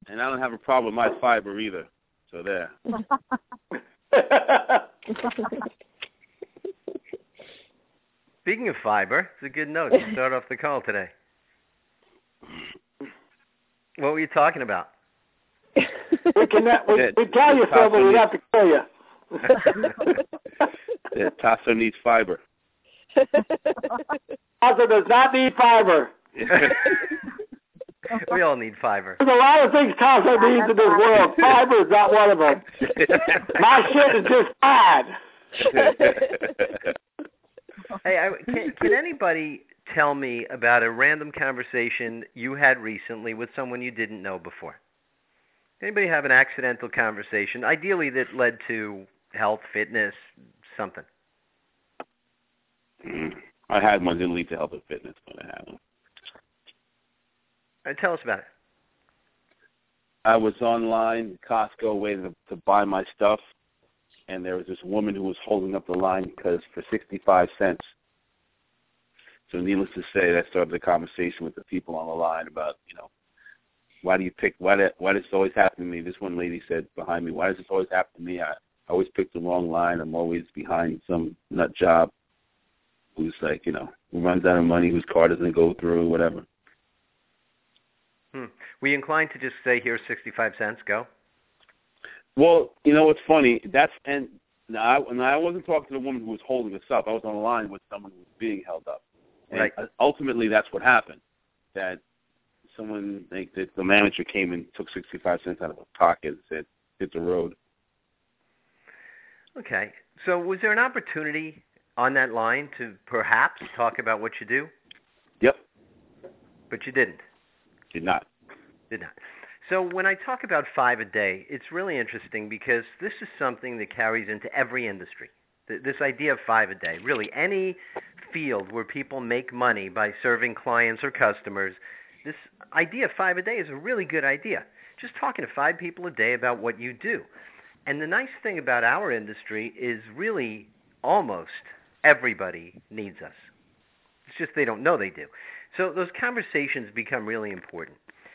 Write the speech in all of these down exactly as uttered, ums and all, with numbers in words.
And I don't have a problem with my fiber either. So there. Speaking of fiber, it's a good note to start off the call today. What were you talking about? We can we, we tell you so, but we have to kill you. Yeah, Tasso needs fiber. Tasso does not need fiber. We all need fiber. There's a lot of things Tasso needs in this world. Fiber is not one of them. My shit is just bad. Hey, I, can, can anybody tell me about a random conversation you had recently with someone you didn't know before? Anybody have an accidental conversation, ideally that led to health, fitness, something? I had one that didn't lead to health and fitness, but I had one. All right, tell us about it. I was online, Costco, waiting to, to buy my stuff, and there was this woman who was holding up the line because for sixty-five cents. So needless to say, that started the conversation with the people on the line about, you know, why do you pick, why, do, why does this always happen to me? This one lady said behind me, why does this always happen to me? I, I always pick the wrong line. I'm always behind some nut job who's like, you know, who runs out of money, whose car doesn't go through, whatever. Hmm. Were you inclined to just say, here's sixty-five cents, go? Well, you know what's funny? That's and now I, now I wasn't talking to the woman who was holding us up. I was on the line with someone who was being held up. And right. Ultimately, that's what happened. That someone, like, that the manager came and took sixty-five cents out of her pocket and said, hit the road. Okay. So was there an opportunity on that line to perhaps talk about what you do? Yep. But you didn't? Did not. Did not. So when I talk about five a day, it's really interesting because this is something that carries into every industry. This idea of five a day, really any field where people make money by serving clients or customers, this idea of five a day is a really good idea. Just talking to five people a day about what you do. And the nice thing about our industry is really almost everybody needs us. It's just they don't know they do. So those conversations become really important.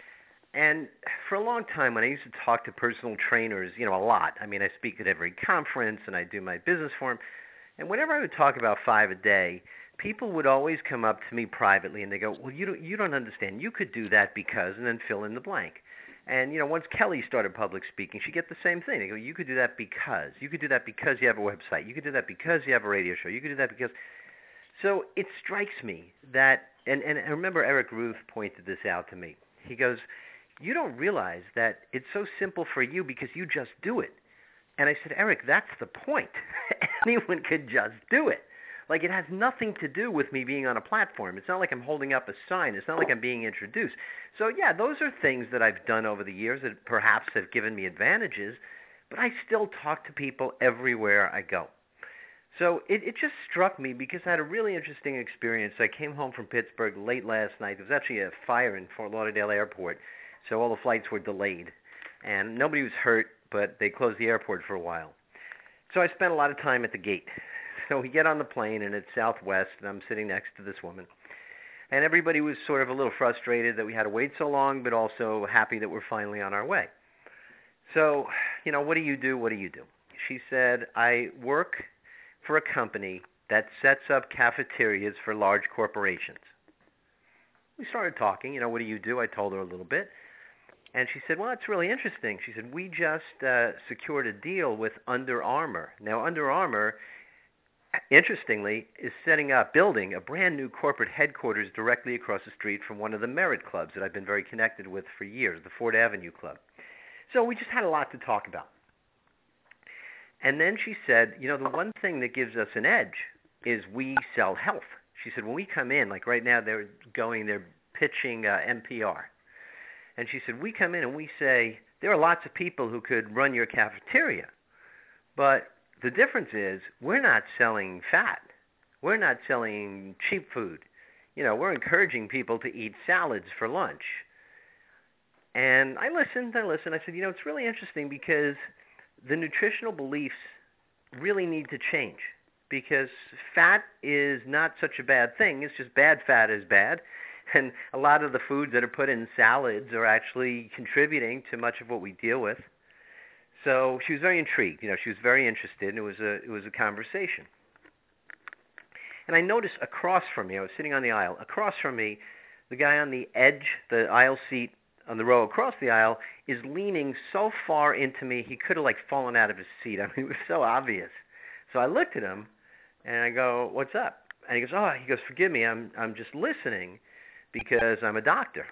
And for a long time, when I used to talk to personal trainers, you know, a lot. I mean, I speak at every conference, and I do my business forum. And whenever I would talk about five a day, people would always come up to me privately, and they go, well, you don't, you don't understand. You could do that because, and then fill in the blank. And, you know, once Kelly started public speaking, she get the same thing. They go, you could do that because. You could do that because you have a website. You could do that because you have a radio show. You could do that because. So it strikes me that, and, and I remember Eric Ruth pointed this out to me. He goes, you don't realize that it's so simple for you because you just do it. And I said, Eric, that's the point. Anyone could just do it. Like, it has nothing to do with me being on a platform. It's not like I'm holding up a sign. It's not like I'm being introduced. So, yeah, those are things that I've done over the years that perhaps have given me advantages, but I still talk to people everywhere I go. So it, it just struck me because I had a really interesting experience. I came home from Pittsburgh late last night. There was actually a fire in Fort Lauderdale Airport, so all the flights were delayed. And nobody was hurt, but they closed the airport for a while. So I spent a lot of time at the gate. So we get on the plane, and it's Southwest, and I'm sitting next to this woman. And everybody was sort of a little frustrated that we had to wait so long, but also happy that we're finally on our way. So, you know, what do you do? What do you do? She said, I work for a company that sets up cafeterias for large corporations. We started talking, you know, what do you do? I told her a little bit. And she said, well, it's really interesting. She said, we just uh, secured a deal with Under Armour. Now, Under Armour, interestingly, is setting up, building a brand new corporate headquarters directly across the street from one of the Merit clubs that I've been very connected with for years, the Ford Avenue Club. So we just had a lot to talk about. And then she said, you know, the one thing that gives us an edge is we sell health. She said, when we come in, like right now they're going, they're pitching uh, N P R. And she said, we come in and we say, there are lots of people who could run your cafeteria, but the difference is we're not selling fat. We're not selling cheap food. You know, we're encouraging people to eat salads for lunch. And I listened, I listened. I said, you know, it's really interesting because the nutritional beliefs really need to change because fat is not such a bad thing. It's just bad fat is bad. And a lot of the foods that are put in salads are actually contributing to much of what we deal with. So she was very intrigued. You know, she was very interested, and it was a it was a conversation. And I noticed across from me, I was sitting on the aisle, across from me, the guy on the edge, the aisle seat on the row across the aisle, is leaning so far into me, he could have like fallen out of his seat. I mean, it was so obvious. So I looked at him, and I go, "What's up?" And he goes, "Oh," he goes, "forgive me, I'm I'm just listening because I'm a doctor."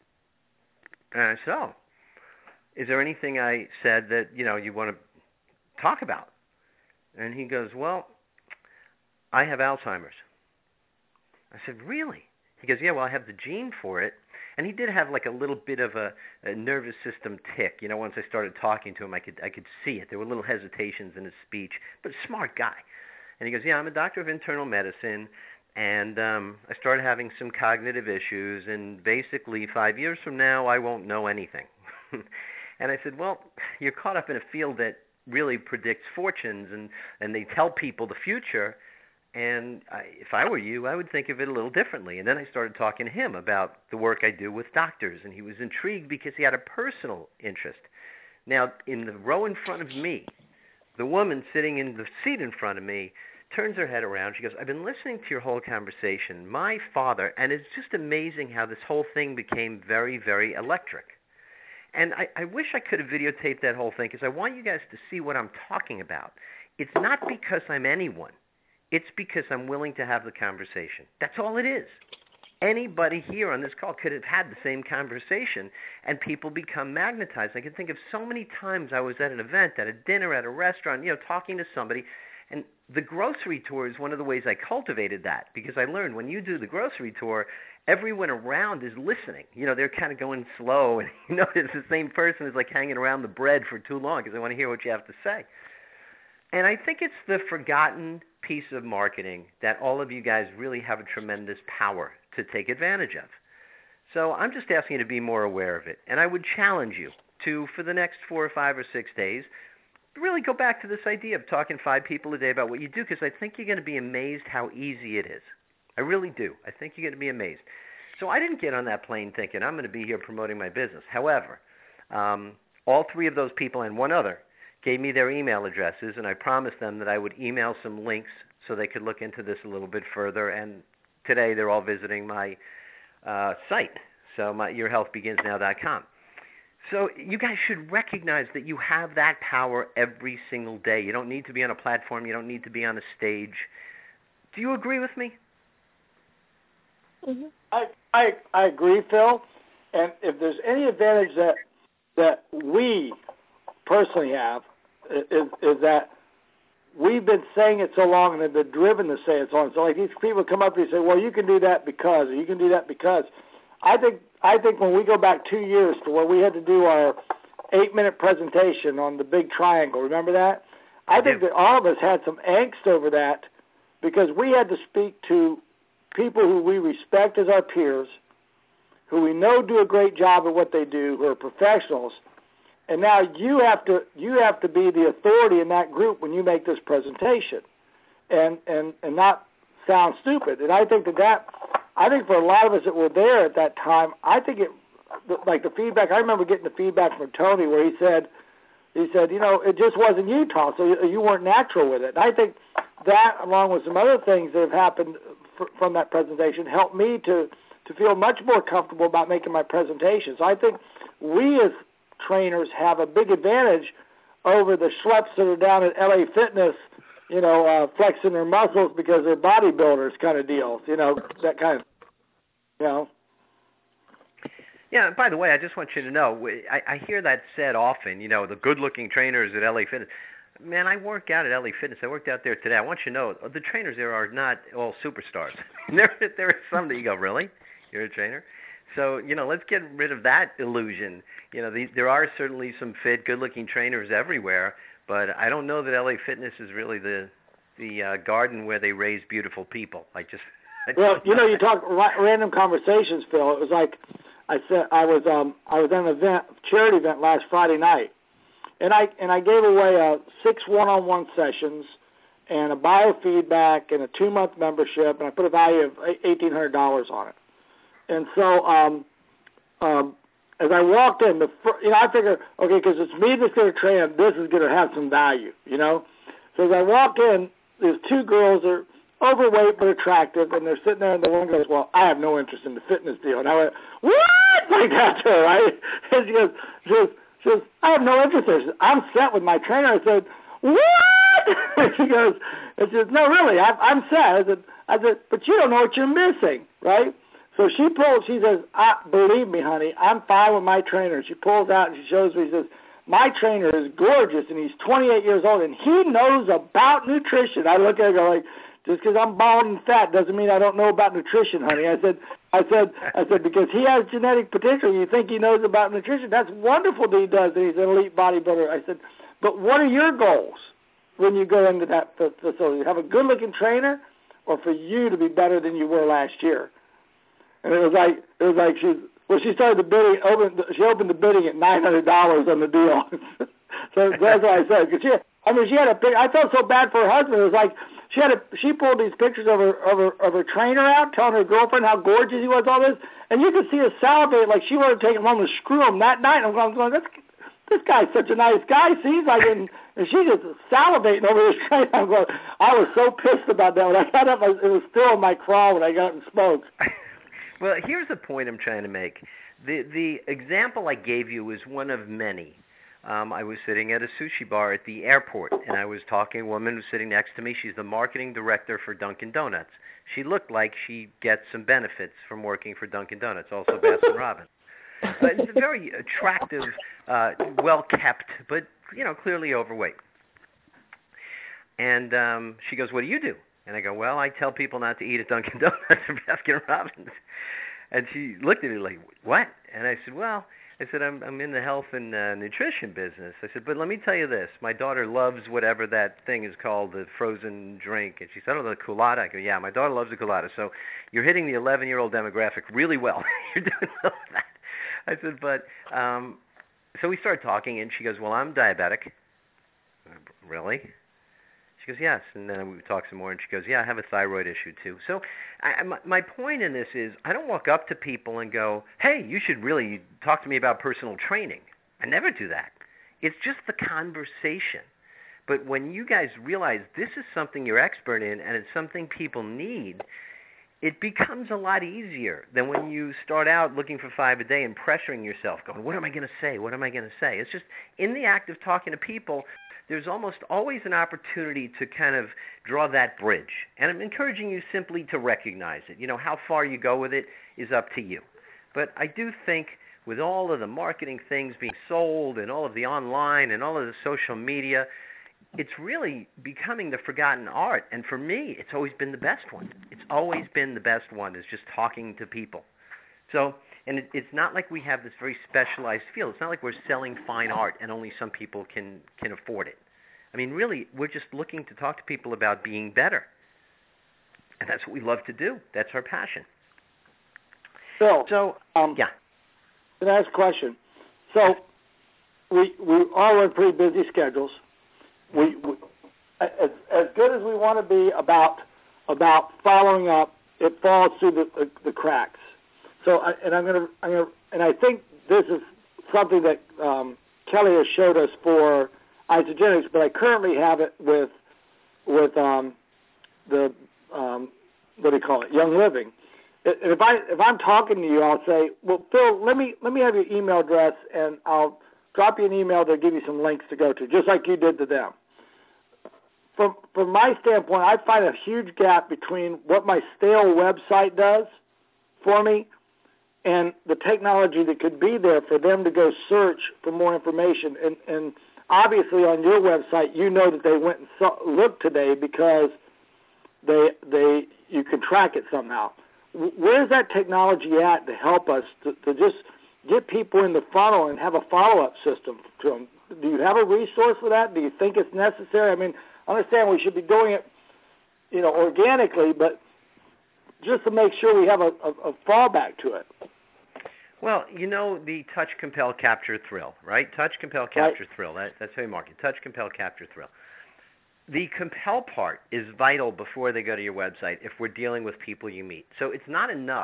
And I said, "Oh, is there anything I said that, you know, you want to talk about?" And he goes, "Well, I have Alzheimer's." I said, "Really?" He goes, "Yeah, well, I have the gene for it." And he did have like a little bit of a, a nervous system tick. You know, once I started talking to him, I could I could see it. There were little hesitations in his speech, but a smart guy. And he goes, "Yeah, I'm a doctor of internal medicine, and um, I started having some cognitive issues, and basically five years from now, I won't know anything." And I said, "Well, you're caught up in a field that really predicts fortunes, and, and they tell people the future. And I, if I were you, I would think of it a little differently." And then I started talking to him about the work I do with doctors, and he was intrigued because he had a personal interest. Now, in the row in front of me, the woman sitting in the seat in front of me turns her head around. She goes, "I've been listening to your whole conversation. My father," and it's just amazing how this whole thing became very, very electric. And I, I wish I could have videotaped that whole thing because I want you guys to see what I'm talking about. It's not because I'm anyone. It's because I'm willing to have the conversation. That's all it is. Anybody here on this call could have had the same conversation, and people become magnetized. I can think of so many times I was at an event, at a dinner, at a restaurant, you know, talking to somebody, and the grocery tour is one of the ways I cultivated that, because I learned when you do the grocery tour, everyone around is listening. You know, they're kind of going slow, and you know, it's the same person is like hanging around the bread for too long because they want to hear what you have to say. And I think it's the forgotten piece of marketing that all of you guys really have a tremendous power to take advantage of. So I'm just asking you to be more aware of it. And I would challenge you to, for the next four or five or six days, really go back to this idea of talking to five people a day about what you do, because I think you're going to be amazed how easy it is. I really do. I think you're going to be amazed. So I didn't get on that plane thinking I'm going to be here promoting my business. However, um, all three of those people and one other gave me their email addresses, and I promised them that I would email some links so they could look into this a little bit further. And today they're all visiting my uh, site, so my your health begins now dot com. So you guys should recognize that you have that power every single day. You don't need to be on a platform. You don't need to be on a stage. Do you agree with me? Mm-hmm. I, I I agree, Phil. And if there's any advantage that that we personally have, is, is that we've been saying it so long and have been driven to say it so long. So like these people come up and say, "Well, you can do that because," or "You can do that because." I think I think when we go back two years to where we had to do our eight-minute presentation on the big triangle, remember that? I think that all of us had some angst over that because we had to speak to people who we respect as our peers, who we know do a great job at what they do, who are professionals. And now you have to you have to be the authority in that group when you make this presentation, and and, and not sound stupid. And I think that that I think for a lot of us that were there at that time, I think it like the feedback. I remember getting the feedback from Tony where he said he said you know it just wasn't you, Tom, so you, you weren't natural with it. And I think that, along with some other things that have happened f- from that presentation, helped me to to feel much more comfortable about making my presentations. I think we as trainers have a big advantage over the schleps that are down at L A Fitness, you know, uh, flexing their muscles because they're bodybuilders kind of deals, you know, that kind of, you know. Yeah, by the way, I just want you to know, I, I hear that said often, you know, the good-looking trainers at L A Fitness. Man, I work out at L A Fitness. I worked out there today. I want you to know, the trainers there are not all superstars. there, there are some that you go, really? You're a trainer? So, you know, let's get rid of that illusion. You know, the, there are certainly some fit, good-looking trainers everywhere, but I don't know that L A Fitness is really the the uh, garden where they raise beautiful people. I just I well, you know, you talk ra- random conversations, Phil. It was like I said, I was um I was at an event, charity event last Friday night, and I and I gave away uh, six one-on-one sessions and a biofeedback and a two-month membership, and I put a value of eighteen hundred dollars on it. and so um, um, as I walked in, the fir- you know, I figure, okay, because it's me that's going to train him, this is going to have some value, you know. So as I walk in, there's two girls that are overweight but attractive, and they're sitting there, and the one goes, well, I have no interest in the fitness deal. And I went, what? Like that to her, right? And she goes, she goes, she goes, I have no interest in it. I'm set with my trainer. I said, what? And she goes, and she says, no, really, I, I'm set. I said, I said, but you don't know what you're missing, right? So she pulls, she says, I, believe me, honey, I'm fine with my trainer. She pulls out and she shows me, she says, my trainer is gorgeous, and he's twenty-eight years old, and he knows about nutrition. I look at her and go like, just because I'm bald and fat doesn't mean I don't know about nutrition, honey. I said, I said, I said, because he has genetic potential. You think he knows about nutrition? That's wonderful that he does, that he's an elite bodybuilder. I said, but what are your goals when you go into that facility? Have a good-looking trainer, or for you to be better than you were last year? And it was like, it was like she, well, she started the bidding. Opened, she opened the bidding at nine hundred dollars on the deal. So that's what I said. Cause she, I mean, she had a. I felt so bad for her husband. It was like she had a. She pulled these pictures of her of her of her trainer out, telling her girlfriend how gorgeous he was. All this, and you could see her salivate like she wanted to take him home and screw him that night. And I'm going, this, this guy's such a nice guy. Seems like, and, and she just salivating over this trainer. I'm going. I was so pissed about that when I got up. I, it was still in my craw when I got up and spoke. Well, here's the point I'm trying to make. The the example I gave you is one of many. Um, I was sitting at a sushi bar at the airport, and I was talking to a woman who's sitting next to me. She's the marketing director for Dunkin' Donuts. She looked like she gets some benefits from working for Dunkin' Donuts, also Baskin Robbins. Uh, it's a very attractive, uh, well-kept, but, you know, clearly overweight. And um, she goes, what do you do? And I go, well, I tell people not to eat at Dunkin' Donuts or Baskin Robbins. And she looked at me like, what? And I said, well, I said, I'm I'm in the health and uh, nutrition business. I said, but let me tell you this. My daughter loves whatever that thing is called, the frozen drink. And she said, oh, the Coolatta. I go, yeah, my daughter loves the Coolatta. So you're hitting the eleven-year-old demographic really well. You're doing all that. I said, but, um, so we started talking, and she goes, well, I'm diabetic. Really? She goes, yes, and then we talked some more, and she goes, yeah, I have a thyroid issue too. So I, my, my point in this is I don't walk up to people and go, hey, you should really talk to me about personal training. I never do that. It's just the conversation. But when you guys realize this is something you're expert in and it's something people need, it becomes a lot easier than when you start out looking for five a day and pressuring yourself, going, what am I going to say? What am I going to say? It's just in the act of talking to people, there's almost always an opportunity to kind of draw that bridge. And I'm encouraging you simply to recognize it. You know, how far you go with it is up to you. But I do think with all of the marketing things being sold and all of the online and all of the social media, it's really becoming the forgotten art. And for me, it's always been the best one. It's always been the best one, is just talking to people. So, and it, it's not like we have this very specialized field. It's not like we're selling fine art and only some people can, can afford it. I mean, really, we're just looking to talk to people about being better. And that's what we love to do. That's our passion. Phil, so, um, yeah. Can I ask a question? So we we all run pretty busy schedules. We, we as, as good as we want to be about about following up, it falls through the, the, the cracks. So, I, and I'm gonna, I'm gonna, and I think this is something that um, Kelly has showed us for Isagenix, but I currently have it with with um, the um, what do you call it, Young Living. And if I if I'm talking to you, I'll say, well, Phil, let me let me have your email address, and I'll drop you an email to give you some links to go to, just like you did to them. From from my standpoint, I find a huge gap between what my stale website does for me and the technology that could be there for them to go search for more information. And, and obviously on your website, you know that they went and saw, looked today because they they you can track it somehow. Where's that technology at to help us to, to just get people in the funnel and have a follow-up system to them? Do you have a resource for that? Do you think it's necessary? I mean, I understand we should be doing it, you know, organically, but just to make sure we have a, a, a fallback to it. Well, you know the touch, compel, capture, thrill, right? Touch, compel, capture, right. thrill. That, that's how you market. Touch, compel, capture, thrill. The compel part is vital before they go to your website if we're dealing with people you meet. So it's not enough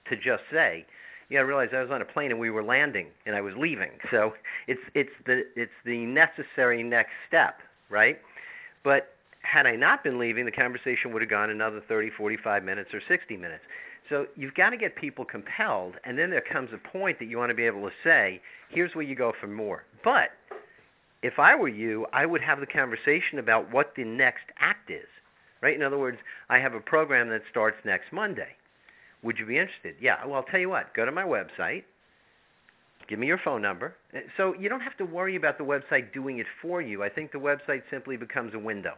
to just say. You got to realize I was on a plane and we were landing and I was leaving. So it's it's the it's the necessary next step, right? But had I not been leaving, the conversation would have gone another thirty, forty-five minutes or sixty minutes. So you've got to get people compelled, and then there comes a point that you want to be able to say, here's where you go for more. But if I were you, I would have the conversation about what the next act is, right? In other words, I have a program that starts next Monday. Would you be interested? Yeah, well, I'll tell you what. Go to my website. Give me your phone number. So you don't have to worry about the website doing it for you. I think the website simply becomes a window.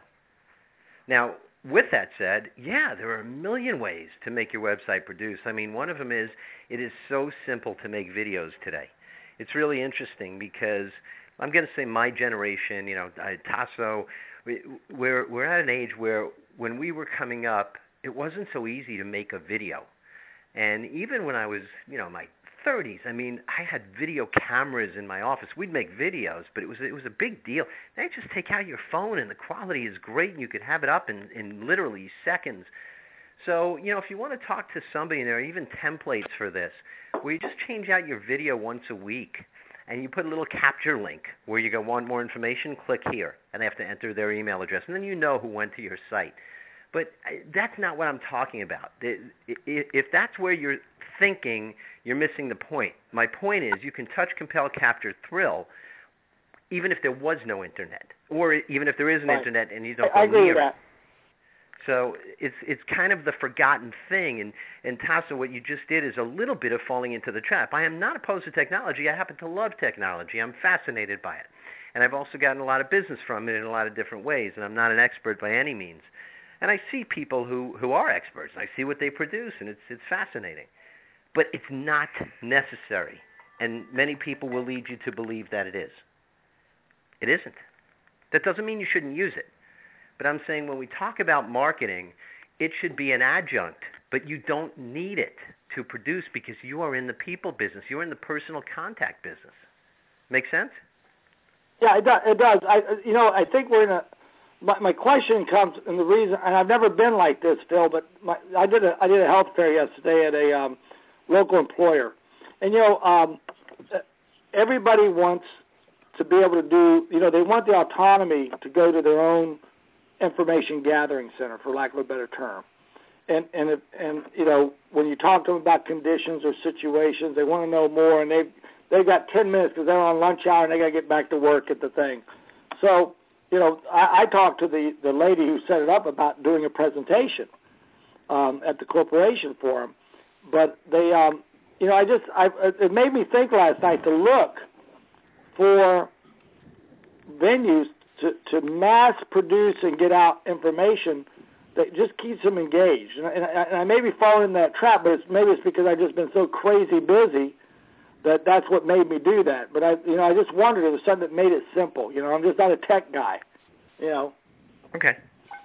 Now, with that said, yeah, there are a million ways to make your website produce. I mean, one of them is it is so simple to make videos today. It's really interesting because I'm going to say my generation, you know, Tasso, we're, we're at an age where when we were coming up, it wasn't so easy to make a video. And even when I was, you know, my thirties, I mean, I had video cameras in my office. We'd make videos, but it was it was a big deal. Now you just take out your phone, and the quality is great, and you could have it up in, in literally seconds. So, you know, if you want to talk to somebody, and there are even templates for this, where you just change out your video once a week, and you put a little capture link where you go, want more information, click here, and they have to enter their email address, and then you know who went to your site. But that's not what I'm talking about. If that's where you're thinking, you're missing the point. My point is you can touch, compel, capture, thrill, even if there was no internet, or even if there is an right. internet and you don't I go agree near with it. that. So it's it's kind of the forgotten thing. And, and Tasso, what you just did is a little bit of falling into the trap. I am not opposed to technology. I happen to love technology. I'm fascinated by it. And I've also gotten a lot of business from it in a lot of different ways, and I'm not an expert by any means. And I see people who, who are experts. I see what they produce, and it's it's fascinating. But it's not necessary, and many people will lead you to believe that it is. It isn't. That doesn't mean you shouldn't use it. But I'm saying when we talk about marketing, it should be an adjunct, but you don't need it to produce because you are in the people business. You're in the personal contact business. Make sense? Yeah, it does. It does. I, you know, I think we're in a. My, my question comes, and the reason, and I've never been like this, Phil, but my, I did a I did a health fair yesterday at a um, local employer, and you know, um, everybody wants to be able to do, you know, they want the autonomy to go to their own information gathering center, for lack of a better term, and and if, and you know, when you talk to them about conditions or situations, they want to know more, and they they've got ten minutes because they're on lunch hour and they got to get back to work at the thing, so. You know, I, I talked to the, the lady who set it up about doing a presentation um, at the corporation for them. But they, um, you know, I just, I, it made me think last night to look for venues to, to mass produce and get out information that just keeps them engaged. And, and, I, and I may be falling in that trap, but it's, maybe it's because I've just been so crazy busy that that's what made me do that. But I, you know, I just wondered if there was something that made it simple. You know, I'm just not a tech guy. You know. Okay.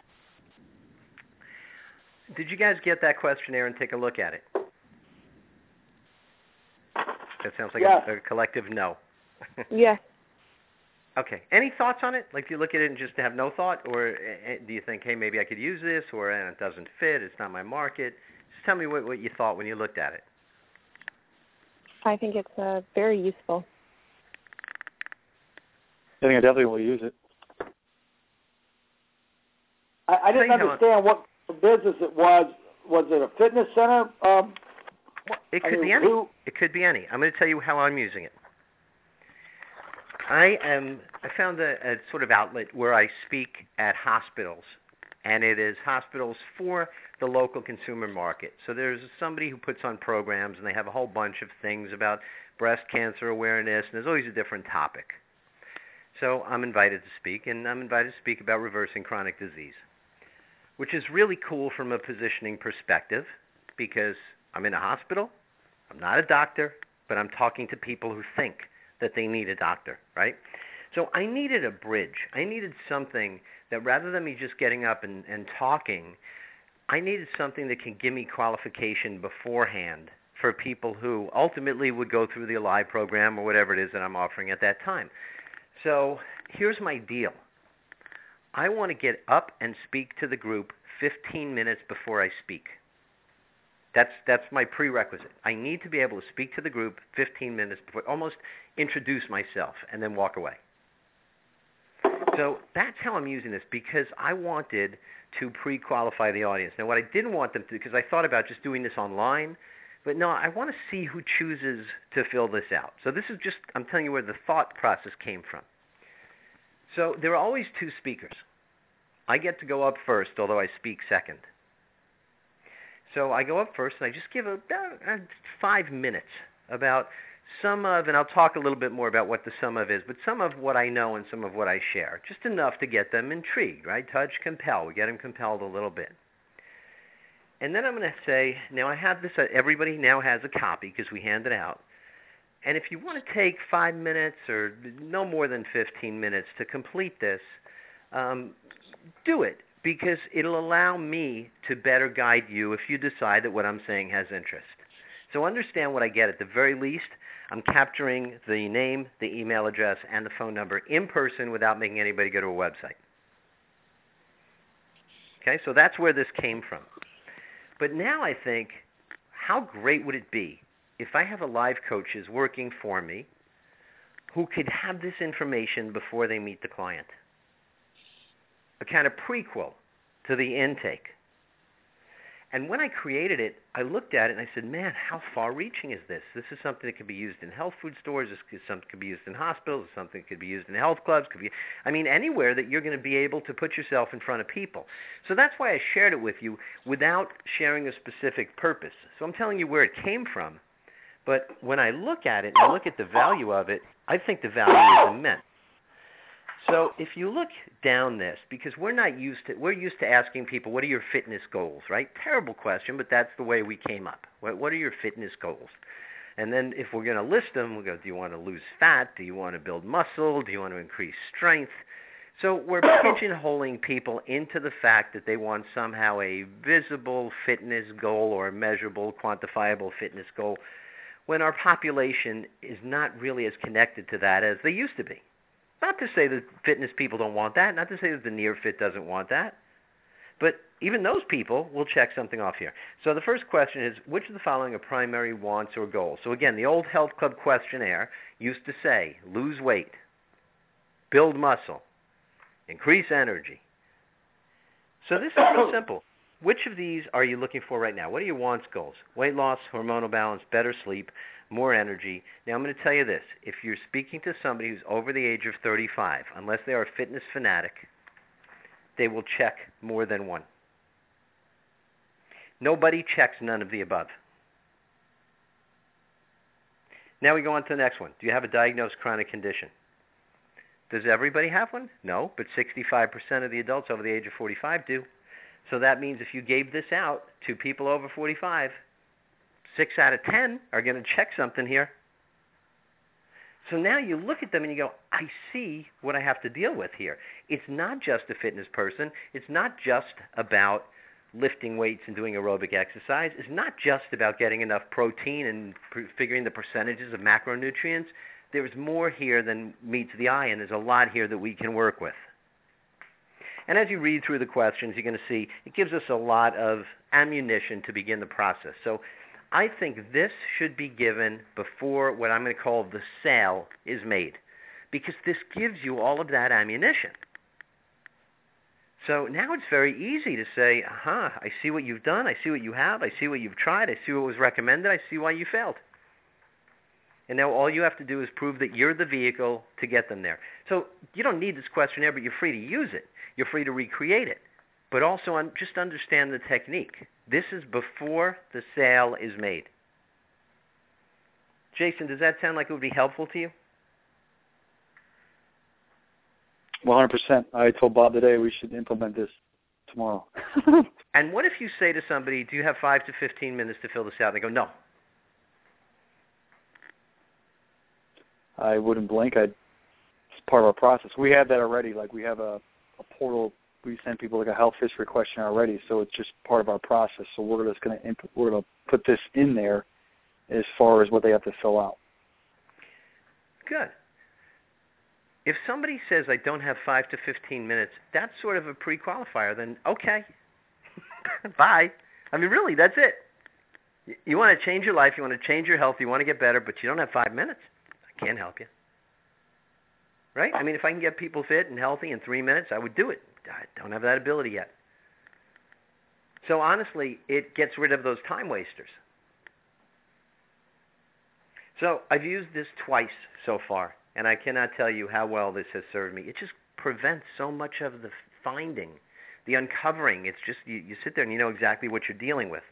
Did you guys get that questionnaire and take a look at it? That sounds like yeah. a, a collective no. Yes. Okay. Any thoughts on it? Like, do you look at it and just have no thought, or uh, do you think, hey, maybe I could use this, or uh, it doesn't fit, it's not my market? Just tell me what, what you thought when you looked at it. I think it's uh, very useful. I think I definitely will use it. I, I didn't understand what business it was. Was it a fitness center? Um, well, it could I mean, be any. who? It could be any. I'm going to tell you how I'm using it. I am. I found a, a sort of outlet where I speak at hospitals, and it is hospitals for the local consumer market. So there's somebody who puts on programs, and they have a whole bunch of things about breast cancer awareness, and there's always a different topic. So I'm invited to speak, and I'm invited to speak about reversing chronic disease, which is really cool from a positioning perspective because I'm in a hospital, I'm not a doctor, but I'm talking to people who think that they need a doctor, right? So I needed a bridge. I needed something that rather than me just getting up and, and talking, I needed something that can give me qualification beforehand for people who ultimately would go through the Alive program or whatever it is that I'm offering at that time. So here's my deal. I want to get up and speak to the group fifteen minutes before I speak. That's that's my prerequisite. I need to be able to speak to the group fifteen minutes before, almost introduce myself, and then walk away. So that's how I'm using this, because I wanted to pre-qualify the audience. Now, what I didn't want them to, because I thought about just doing this online, but no, I want to see who chooses to fill this out. So this is just, I'm telling you where the thought process came from. So there are always two speakers. I get to go up first, although I speak second. So I go up first, and I just give a, uh, five minutes about some of, and I'll talk a little bit more about what the sum of is, but some of what I know and some of what I share, just enough to get them intrigued, right? Touch, compel. We get them compelled a little bit. And then I'm going to say, now I have this, uh, everybody now has a copy because we hand it out. And if you want to take five minutes or no more than fifteen minutes to complete this, um, do it, because it'll allow me to better guide you if you decide that what I'm saying has interest. So understand what I get. At the very least, I'm capturing the name, the email address, and the phone number in person without making anybody go to a website. Okay, so that's where this came from. But now I think, how great would it be if I have a live coaches working for me who could have this information before they meet the client? A kind of prequel to the intake. And when I created it, I looked at it and I said, man, how far-reaching is this? This is something that could be used in health food stores. This is something that could be used in hospitals. It's something that could be used in health clubs. Could be, I mean, anywhere that you're going to be able to put yourself in front of people. So that's why I shared it with you without sharing a specific purpose. So I'm telling you where it came from. But when I look at it and I look at the value of it, I think the value is immense. So if you look down this, because we're not used to, we're used to asking people, what are your fitness goals, right? Terrible question, but that's the way we came up. What, what are your fitness goals? And then if we're going to list them, we'll go, do you want to lose fat? Do you want to build muscle? Do you want to increase strength? So we're pigeonholing people into the fact that they want somehow a visible fitness goal or a measurable, quantifiable fitness goal, when our population is not really as connected to that as they used to be. Not to say that fitness people don't want that, not to say that the near fit doesn't want that, but even those people will check something off here. So the first question is, which of the following are primary wants or goals? So again, the old health club questionnaire used to say, lose weight, build muscle, increase energy. So this is real simple. Which of these are you looking for right now? What are your wants, goals? Weight loss, hormonal balance, better sleep, more energy. Now, I'm going to tell you this. If you're speaking to somebody who's over the age of thirty-five, unless they are a fitness fanatic, they will check more than one. Nobody checks none of the above. Now we go on to the next one. Do you have a diagnosed chronic condition? Does everybody have one? No, but sixty-five percent of the adults over the age of forty-five do. So that means if you gave this out to people over forty-five, six out of ten are going to check something here. So now you look at them and you go, I see what I have to deal with here. It's not just a fitness person. It's not just about lifting weights and doing aerobic exercise. It's not just about getting enough protein and pr- figuring the percentages of macronutrients. There's more here than meets the eye, and there's a lot here that we can work with. And as you read through the questions, you're going to see it gives us a lot of ammunition to begin the process. So I think this should be given before what I'm going to call the sale is made, because this gives you all of that ammunition. So now it's very easy to say, aha, I see what you've done, I see what you have, I see what you've tried, I see what was recommended, I see why you failed. And now all you have to do is prove that you're the vehicle to get them there. So you don't need this questionnaire, but you're free to use it. You're free to recreate it. But also un- just understand the technique. This is before the sale is made. Jason, does that sound like it would be helpful to you? one hundred percent. I told Bob today we should implement this tomorrow. And what if you say to somebody, do you have five to fifteen minutes to fill this out? And they go, no. I wouldn't blink. I'd, it's part of our process. We have that already. Like we have a, a portal. We send people like a health history questionnaire already, so it's just part of our process. So we're just going to imp- we're going to put this in there as far as what they have to fill out. Good. If somebody says I don't have five to fifteen minutes, that's sort of a pre-qualifier. Then okay, bye. I mean, really, that's it. You want to change your life, you want to change your health, you want to get better, but you don't have five minutes. I can't help you. Right? I mean, if I can get people fit and healthy in three minutes, I would do it. I don't have that ability yet. So honestly, it gets rid of those time wasters. So I've used this twice so far, and I cannot tell you how well this has served me. It just prevents so much of the finding, the uncovering. It's just, you, you sit there and you know exactly what you're dealing with.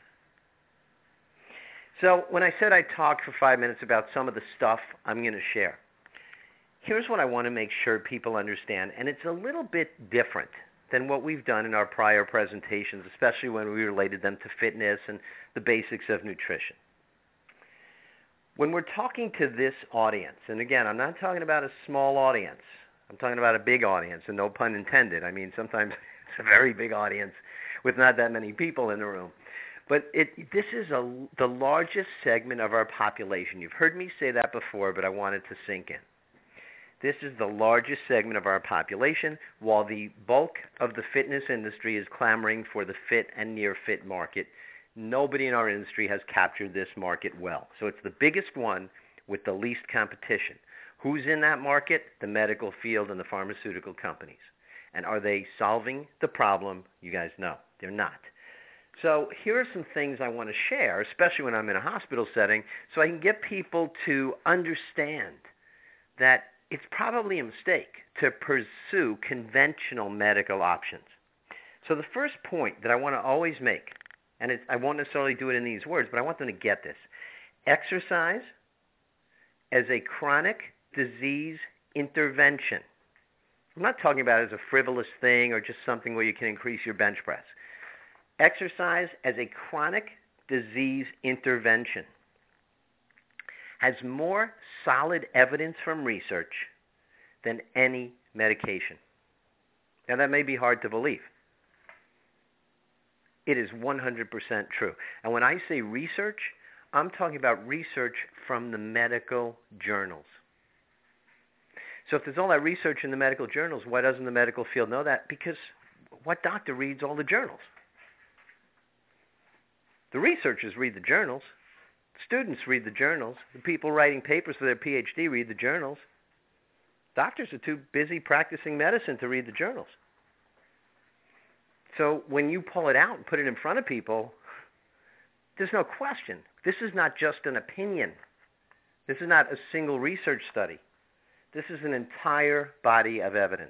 So when I said I'd talk for five minutes about some of the stuff I'm going to share, here's what I want to make sure people understand, and it's a little bit different than what we've done in our prior presentations, especially when we related them to fitness and the basics of nutrition. When we're talking to this audience, and again, I'm not talking about a small audience. I'm talking about a big audience, and no pun intended. I mean, sometimes it's a very big audience with not that many people in the room. But it, this is a, the largest segment of our population. You've heard me say that before, but I want it to sink in. This is the largest segment of our population, while the bulk of the fitness industry is clamoring for the fit and near-fit market. Nobody in our industry has captured this market well. So it's the biggest one with the least competition. Who's in that market? The medical field and the pharmaceutical companies. And are they solving the problem? You guys know. They're not. So here are some things I want to share, especially when I'm in a hospital setting, so I can get people to understand that it's probably a mistake to pursue conventional medical options. So the first point that I want to always make, and it's, I won't necessarily do it in these words, but I want them to get this. Exercise as a chronic disease intervention. I'm not talking about it as a frivolous thing or just something where you can increase your bench press. Exercise as a chronic disease intervention has more solid evidence from research than any medication. Now, that may be hard to believe. It is one hundred percent true. And when I say research, I'm talking about research from the medical journals. So if there's all that research in the medical journals, why doesn't the medical field know that? Because what doctor reads all the journals? The researchers read the journals. Students read the journals. The people writing papers for their P H D read the journals. Doctors are too busy practicing medicine to read the journals. So when you pull it out and put it in front of people, there's no question. This is not just an opinion. This is not a single research study. This is an entire body of evidence.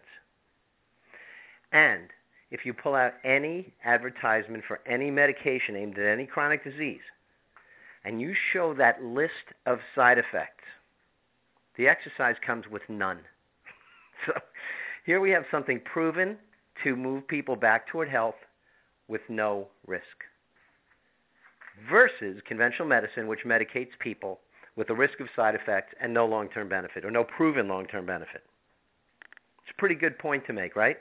And if you pull out any advertisement for any medication aimed at any chronic disease, and you show that list of side effects, the exercise comes with none. So here we have something proven to move people back toward health with no risk, versus conventional medicine, which medicates people with a risk of side effects and no long-term benefit, or no proven long-term benefit. It's a pretty good point to make, right?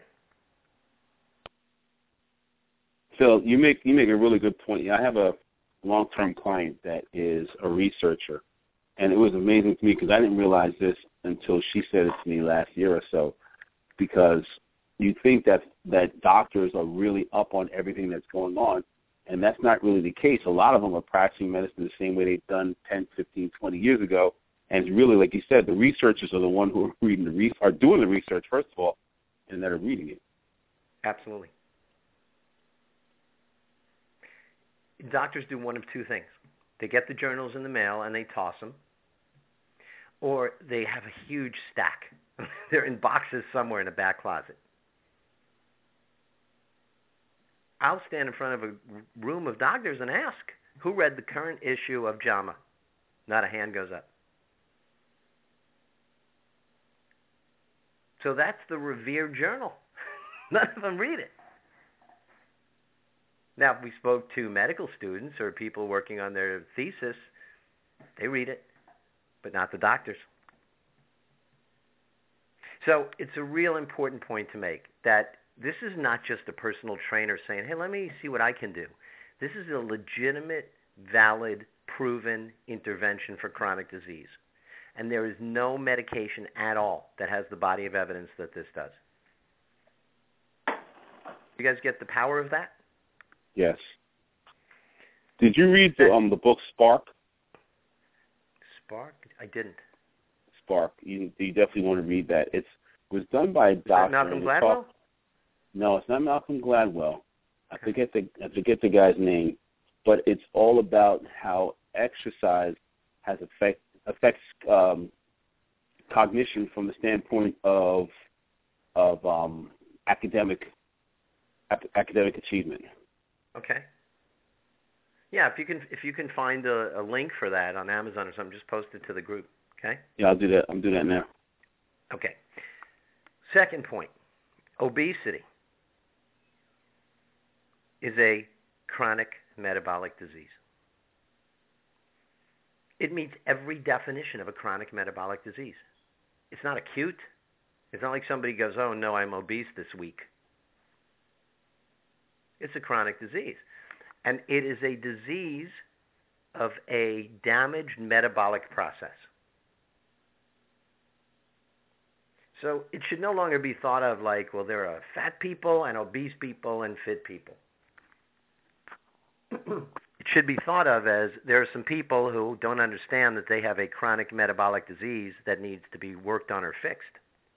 Phil, you make you make a really good point. I have a long-term client that is a researcher, and it was amazing to me because I didn't realize this until she said it to me last year or so, because you think that, that doctors are really up on everything that's going on, and that's not really the case. A lot of them are practicing medicine the same way they've done ten, fifteen, twenty years ago, and it's really, like you said, the researchers are the ones who are reading the re- are doing the research, first of all, and that are reading it. Absolutely. Doctors do one of two things. They get the journals in the mail and they toss them, or they have a huge stack. They're in boxes somewhere in a back closet. I'll stand in front of a room of doctors and ask, who read the current issue of JAMA? Not a hand goes up. So that's the revered journal. None of them read it. Now, if we spoke to medical students or people working on their thesis, they read it, but not the doctors. So it's a real important point to make that this is not just a personal trainer saying, hey, let me see what I can do. This is a legitimate, valid, proven intervention for chronic disease. And there is no medication at all that has the body of evidence that this does. You guys get the power of that? Yes. Did you read the um the book Spark? Spark? I didn't. Spark. You, you definitely want to read that. It's it was done by a doctor. Malcolm Gladwell? Talk, no, it's not Malcolm Gladwell. I forget the I forget the guy's name, but it's all about how exercise has effect affects um, cognition from the standpoint of of um, academic ap- academic achievement. Okay. Yeah, if you can if you can find a, a link for that on Amazon or something, just post it to the group. Okay. Yeah, I'll do that. I'm doing that now. Okay. Second point: obesity is a chronic metabolic disease. It meets every definition of a chronic metabolic disease. It's not acute. It's not like somebody goes, oh, no, I'm obese this week. It's a chronic disease. And it is a disease of a damaged metabolic process. So it should no longer be thought of like, well, there are fat people and obese people and fit people. It should be thought of as there are some people who don't understand that they have a chronic metabolic disease that needs to be worked on or fixed.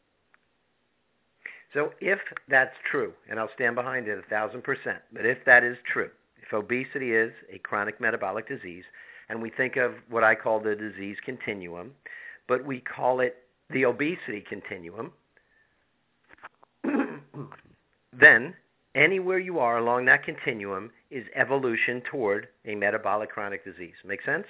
So if that's true, and I'll stand behind it a thousand percent, but if that is true, if obesity is a chronic metabolic disease, and we think of what I call the disease continuum, but we call it the obesity continuum, then anywhere you are along that continuum is evolution toward a metabolic chronic disease. Make sense?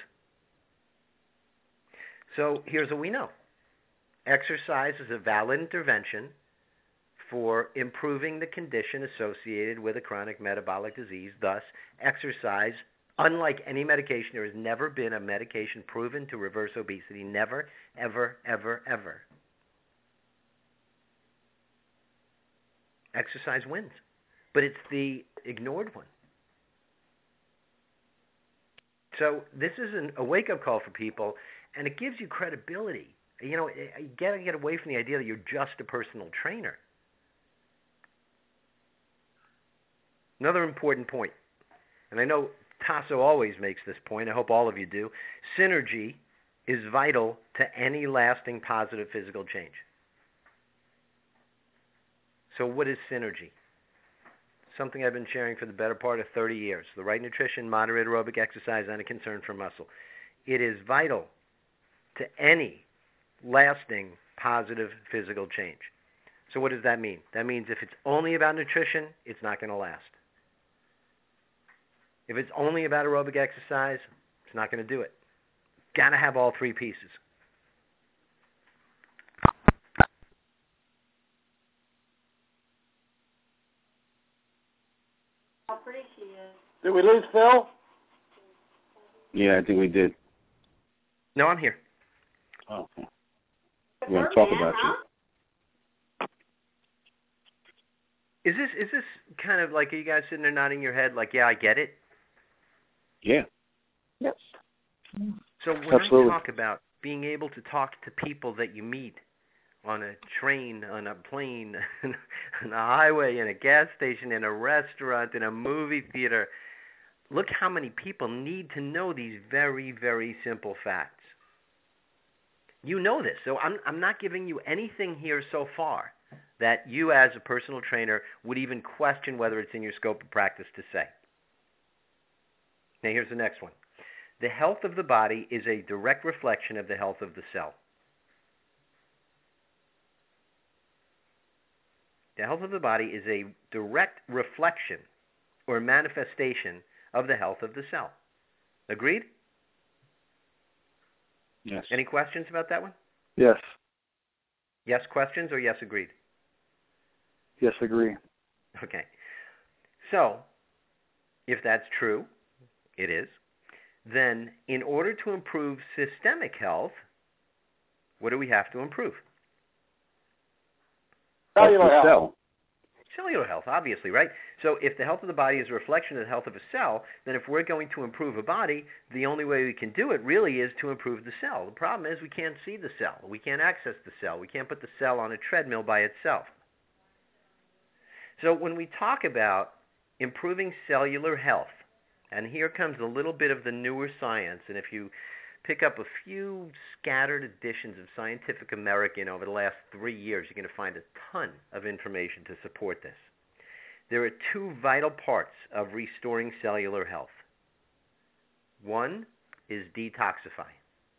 So here's what we know. Exercise is a valid intervention for improving the condition associated with a chronic metabolic disease. Thus, exercise, unlike any medication, there has never been a medication proven to reverse obesity. Never, ever, ever, ever. Exercise wins. But it's the ignored one. So this is an, a wake-up call for people, and it gives you credibility. You know, you got to get away from the idea that you're just a personal trainer. Another important point, and I know Tasso always makes this point, I hope all of you do, synergy is vital to any lasting positive physical change. So what is synergy? Something I've been sharing for the better part of thirty years. The right nutrition, moderate aerobic exercise, and a concern for muscle. It is vital to any lasting positive physical change. So what does that mean? That means if it's only about nutrition, it's not going to last. If it's only about aerobic exercise, it's not going to do it. Got to have all three pieces. Did we lose Phil? Yeah, I think we did. No, I'm here. Oh, okay. We're going to talk about you. Is this is this kind of like, are you guys sitting there nodding your head like, yeah, I get it? Yeah. Yep. So when Absolutely. I talk about being able to talk to people that you meet on a train, on a plane, on a highway, in a gas station, in a restaurant, in a movie theater, look how many people need to know these very, very simple facts. You know this, so I'm, I'm not giving you anything here so far that you as a personal trainer would even question whether it's in your scope of practice to say. Now here's the next one. The health of the body is a direct reflection of the health of the cell. The health of the body is a direct reflection or manifestation of the health of the cell. Agreed? Yes. Any questions about that one? Yes. Yes questions or yes agreed? Yes, agree. Okay. So, if that's true, it is, then in order to improve systemic health, what do we have to improve? Cellular health. Cell. Cellular health, obviously, right? So if the health of the body is a reflection of the health of a cell, then if we're going to improve a body, the only way we can do it really is to improve the cell. The problem is we can't see the cell. We can't access the cell. We can't put the cell on a treadmill by itself. So when we talk about improving cellular health, And here comes a little bit of the newer science, and if you pick up a few scattered editions of Scientific American over the last three years, you're going to find a ton of information to support this. There are two vital parts of restoring cellular health. One is detoxify.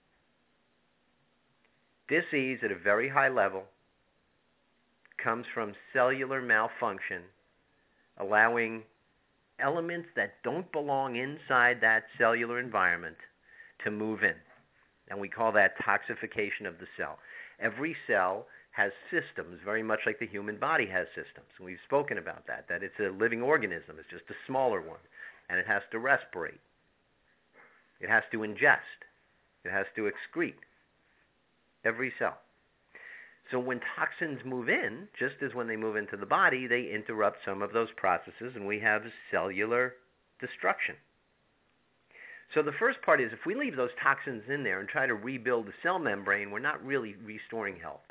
Disease at a very high level comes from cellular malfunction, allowing elements that don't belong inside that cellular environment to move in. And we call that toxification of the cell. Every cell has systems, very much like the human body has systems. And we've spoken about that, that it's a living organism. It's just a smaller one. And it has to respirate. It has to ingest. It has to excrete. Every cell. So when toxins move in, just as when they move into the body, they interrupt some of those processes, and we have cellular destruction. So the first part is, if we leave those toxins in there and try to rebuild the cell membrane, we're not really restoring health.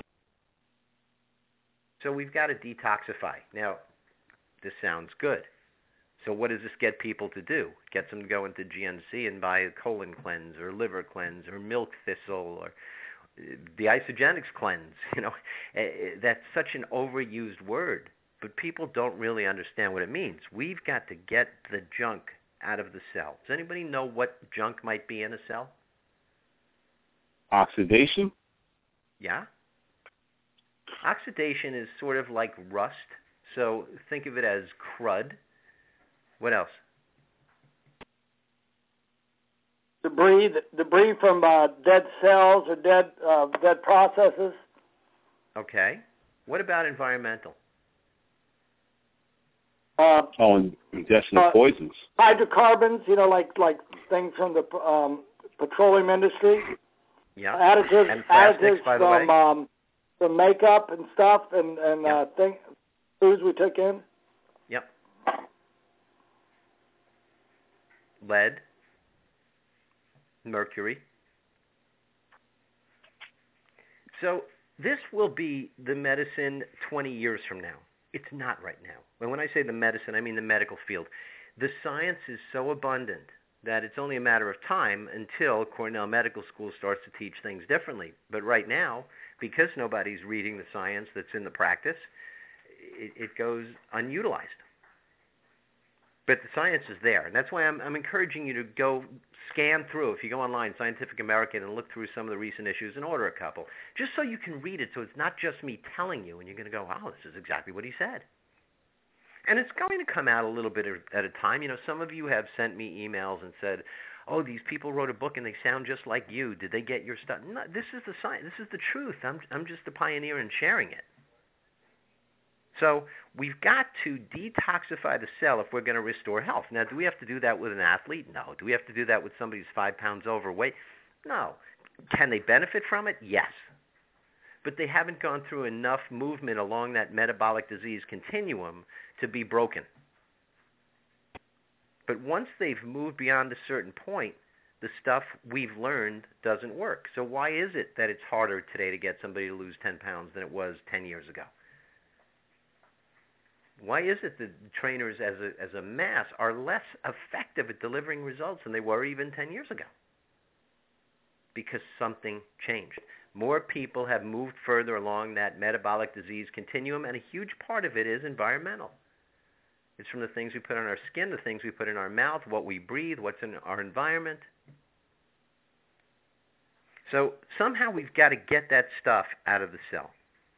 So we've got to detoxify. Now, this sounds good. So what does this get people to do? It gets them to go into G N C and buy a colon cleanse or liver cleanse or milk thistle or the Isogenics cleanse. You know, that's such an overused word, but people don't really understand what it means. We've got to get the junk out of the cell. Does anybody know what junk might be in a cell? Oxidation? Yeah. Oxidation is sort of like rust, so think of it as crud. What else? Debris, debris from uh, dead cells or dead uh, dead processes. Okay. What about environmental? Uh, oh, and ingestion of uh, poisons. Hydrocarbons, you know, like like things from the um, petroleum industry. Yeah. Additives, and plastics, additives by the from way. Um, from makeup and stuff, and and Yep. uh, thing, foods we took in. Yep. Lead. Mercury. So this will be the medicine twenty years from now. It's not right now. And when I say the medicine, I mean the medical field. The science is so abundant that it's only a matter of time until Cornell Medical School starts to teach things differently. But right now, because nobody's reading the science that's in the practice, it, it goes unutilized. But the science is there, and that's why I'm, I'm encouraging you to go scan through. If you go online, Scientific American, and look through some of the recent issues and order a couple, just so you can read it, so it's not just me telling you, and you're going to go, wow, this is exactly what he said. And it's going to come out a little bit at a time. You know, some of you have sent me emails and said, oh, these people wrote a book and they sound just like you. Did they get your stuff? No, this is the science. This is the truth. I'm, I'm just the pioneer in sharing it. So we've got to detoxify the cell if we're going to restore health. Now, do we have to do that with an athlete? No. Do we have to do that with somebody who's five pounds overweight? No. Can they benefit from it? Yes. But they haven't gone through enough movement along that metabolic disease continuum to be broken. But once they've moved beyond a certain point, the stuff we've learned doesn't work. So why is it that it's harder today to get somebody to lose ten pounds than it was ten years ago? Why is it that trainers as a, as a mass are less effective at delivering results than they were even ten years ago? Because something changed. More people have moved further along that metabolic disease continuum, and a huge part of it is environmental. It's from the things we put on our skin, the things we put in our mouth, what we breathe, what's in our environment. So somehow we've got to get that stuff out of the cell.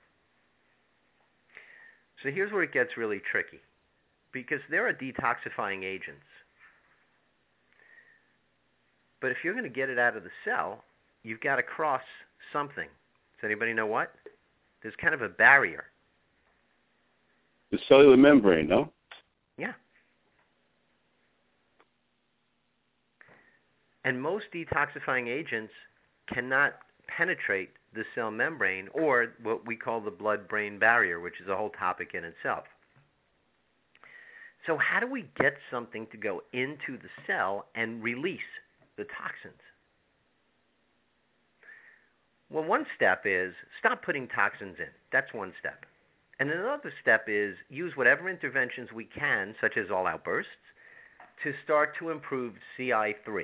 So here's where it gets really tricky, because there are detoxifying agents. But if you're going to get it out of the cell, you've got to cross something. Does anybody know what? There's kind of a barrier. The cellular membrane, no? Yeah. And most detoxifying agents cannot penetrate the cell membrane, or what we call the blood-brain barrier, which is a whole topic in itself. So how do we get something to go into the cell and release the toxins? Well, one step is stop putting toxins in. That's one step. And another step is use whatever interventions we can, such as all-out bursts, to start to improve C I three.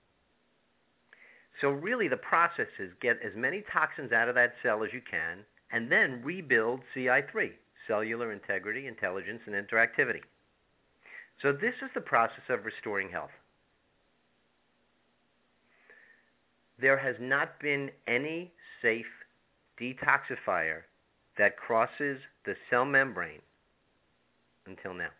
So really the process is get as many toxins out of that cell as you can and then rebuild C I three, cellular integrity, intelligence, and interactivity. So this is the process of restoring health. There has not been any safe detoxifier that crosses the cell membrane until now.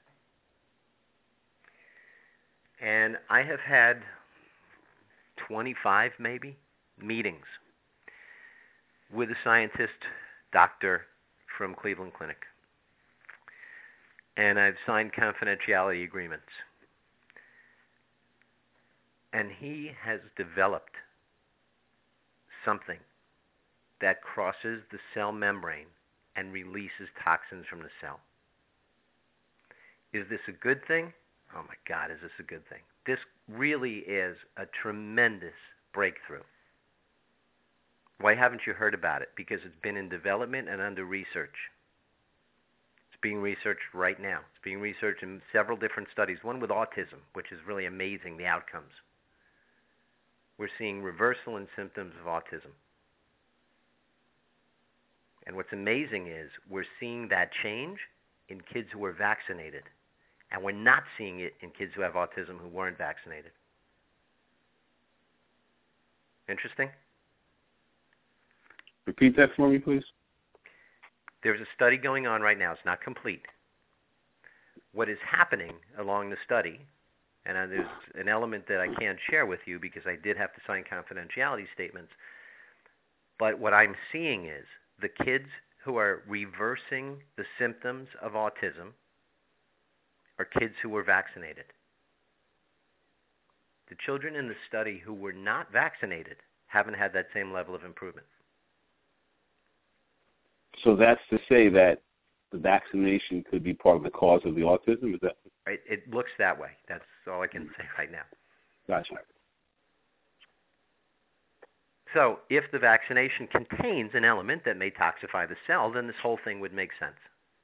And I have had twenty-five maybe meetings with a scientist doctor from Cleveland Clinic. And I've signed confidentiality agreements. And he has developed something that crosses the cell membrane and releases toxins from the cell. Is this a good thing? Oh my God, is this a good thing? This really is a tremendous breakthrough. Why haven't you heard about it? Because it's been in development and under research. It's being researched right now. It's being researched in several different studies, one with autism, which is really amazing, the outcomes. We're seeing reversal in symptoms of autism. And what's amazing is we're seeing that change in kids who are vaccinated. And we're not seeing it in kids who have autism who weren't vaccinated. Interesting? Repeat that for me, please. There's a study going on right now. It's not complete. What is happening along the study, and there's an element that I can't share with you because I did have to sign confidentiality statements, but what I'm seeing is the kids who are reversing the symptoms of autism are kids who were vaccinated. The children in the study who were not vaccinated haven't had that same level of improvement. So that's to say that the vaccination could be part of the cause of the autism? Is that? It, it looks that way. That's all I can say right now. Gotcha. So if the vaccination contains an element that may toxify the cell, then this whole thing would make sense.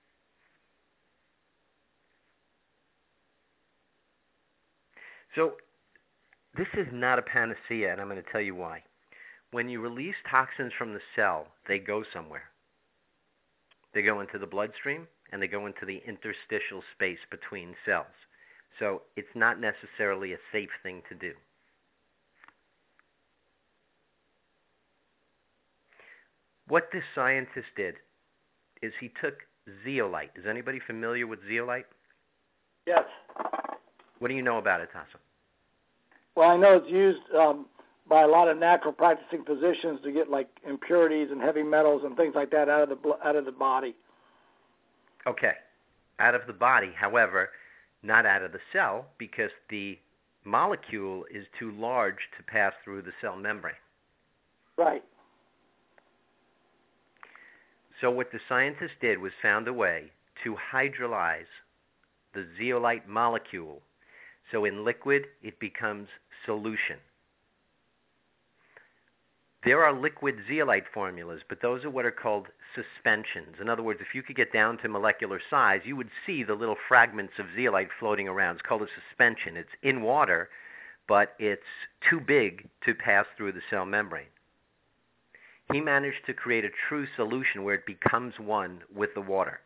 So this is not a panacea, and I'm going to tell you why. When you release toxins from the cell, they go somewhere. They go into the bloodstream, and they go into the interstitial space between cells. So it's not necessarily a safe thing to do. What this scientist did is he took zeolite. Is anybody familiar with zeolite? Yes. What do you know about it, Tasso? Well, I know it's used um, by a lot of natural practicing physicians to get like impurities and heavy metals and things like that out of the bl- out of the body. Okay, out of the body. However, not out of the cell because the molecule is too large to pass through the cell membrane. Right. So what the scientist did was found a way to hydrolyze the zeolite molecule. So in liquid, it becomes solution. There are liquid zeolite formulas, but those are what are called suspensions. In other words, if you could get down to molecular size, you would see the little fragments of zeolite floating around. It's called a suspension. It's in water, but it's too big to pass through the cell membrane. He managed to create a true solution where it becomes one with the water.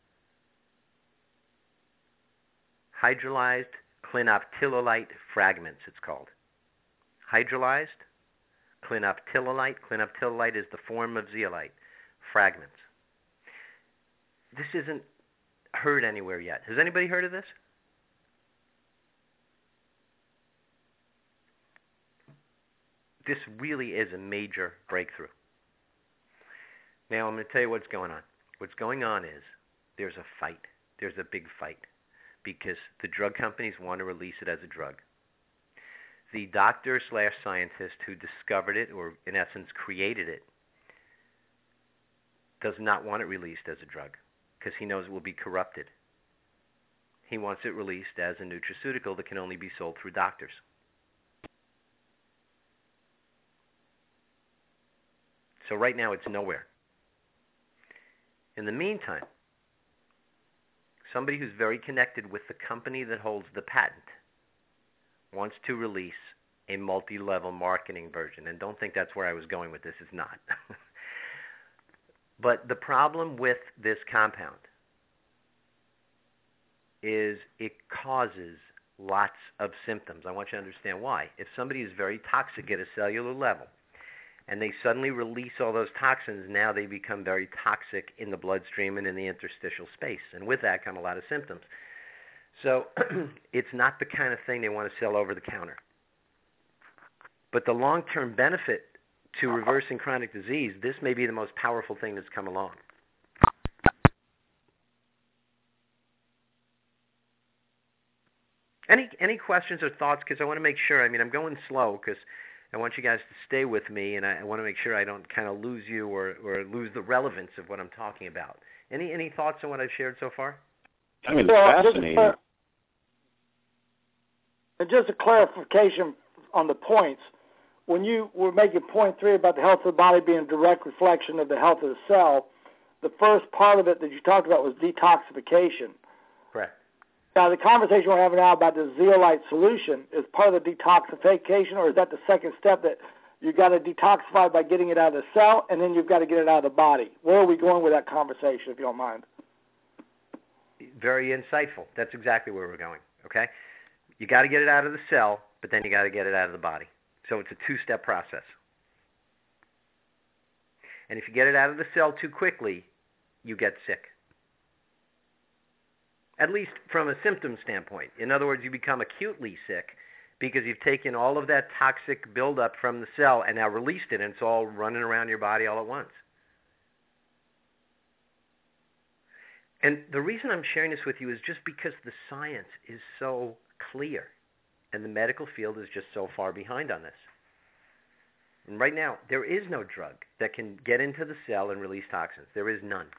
Hydrolyzed clinoptilolite fragments, it's called. Hydrolyzed clinoptilolite. Clinoptilolite is the form of zeolite. Fragments. This isn't heard anywhere yet. Has anybody heard of this? This really is a major breakthrough. Now, I'm going to tell you what's going on. What's going on is there's a fight. There's a big fight because the drug companies want to release it as a drug. The doctor slash scientist who discovered it, or in essence created it, does not want it released as a drug because he knows it will be corrupted. He wants it released as a nutraceutical that can only be sold through doctors. So right now it's nowhere. In the meantime, somebody who's very connected with the company that holds the patent wants to release a multi-level marketing version. And don't think that's where I was going with this. It's not. But the problem with this compound is it causes lots of symptoms. I want you to understand why. If somebody is very toxic at a cellular level, and they suddenly release all those toxins, now they become very toxic in the bloodstream and in the interstitial space. And with that come a lot of symptoms. So it's not the kind of thing they want to sell over the counter. But the long-term benefit to reversing chronic disease, this may be the most powerful thing that's come along. Any any questions or thoughts? Because I want to make sure, I mean, I'm going slow because I want you guys to stay with me, and I, I want to make sure I don't kind of lose you or, or lose the relevance of what I'm talking about. Any any thoughts on what I've shared so far? I mean, it's well, fascinating. Just a, and just a clarification on the points. When you were making point three about the health of the body being a direct reflection of the health of the cell, the first part of it that you talked about was detoxification. Correct. Now, the conversation we're having now about the zeolite solution is part of the detoxification, or is that the second step that you've got to detoxify by getting it out of the cell, and then you've got to get it out of the body? Where are we going with that conversation, if you don't mind? Very insightful. That's exactly where we're going, okay? You got to get it out of the cell, but then you got to get it out of the body. So it's a two-step process. And if you get it out of the cell too quickly, you get sick. At least from a symptom standpoint. In other words, you become acutely sick because you've taken all of that toxic buildup from the cell and now released it, and it's all running around your body all at once. And the reason I'm sharing this with you is just because the science is so clear. And the medical field is just so far behind on this. And right now, there is no drug that can get into the cell and release toxins. There is none.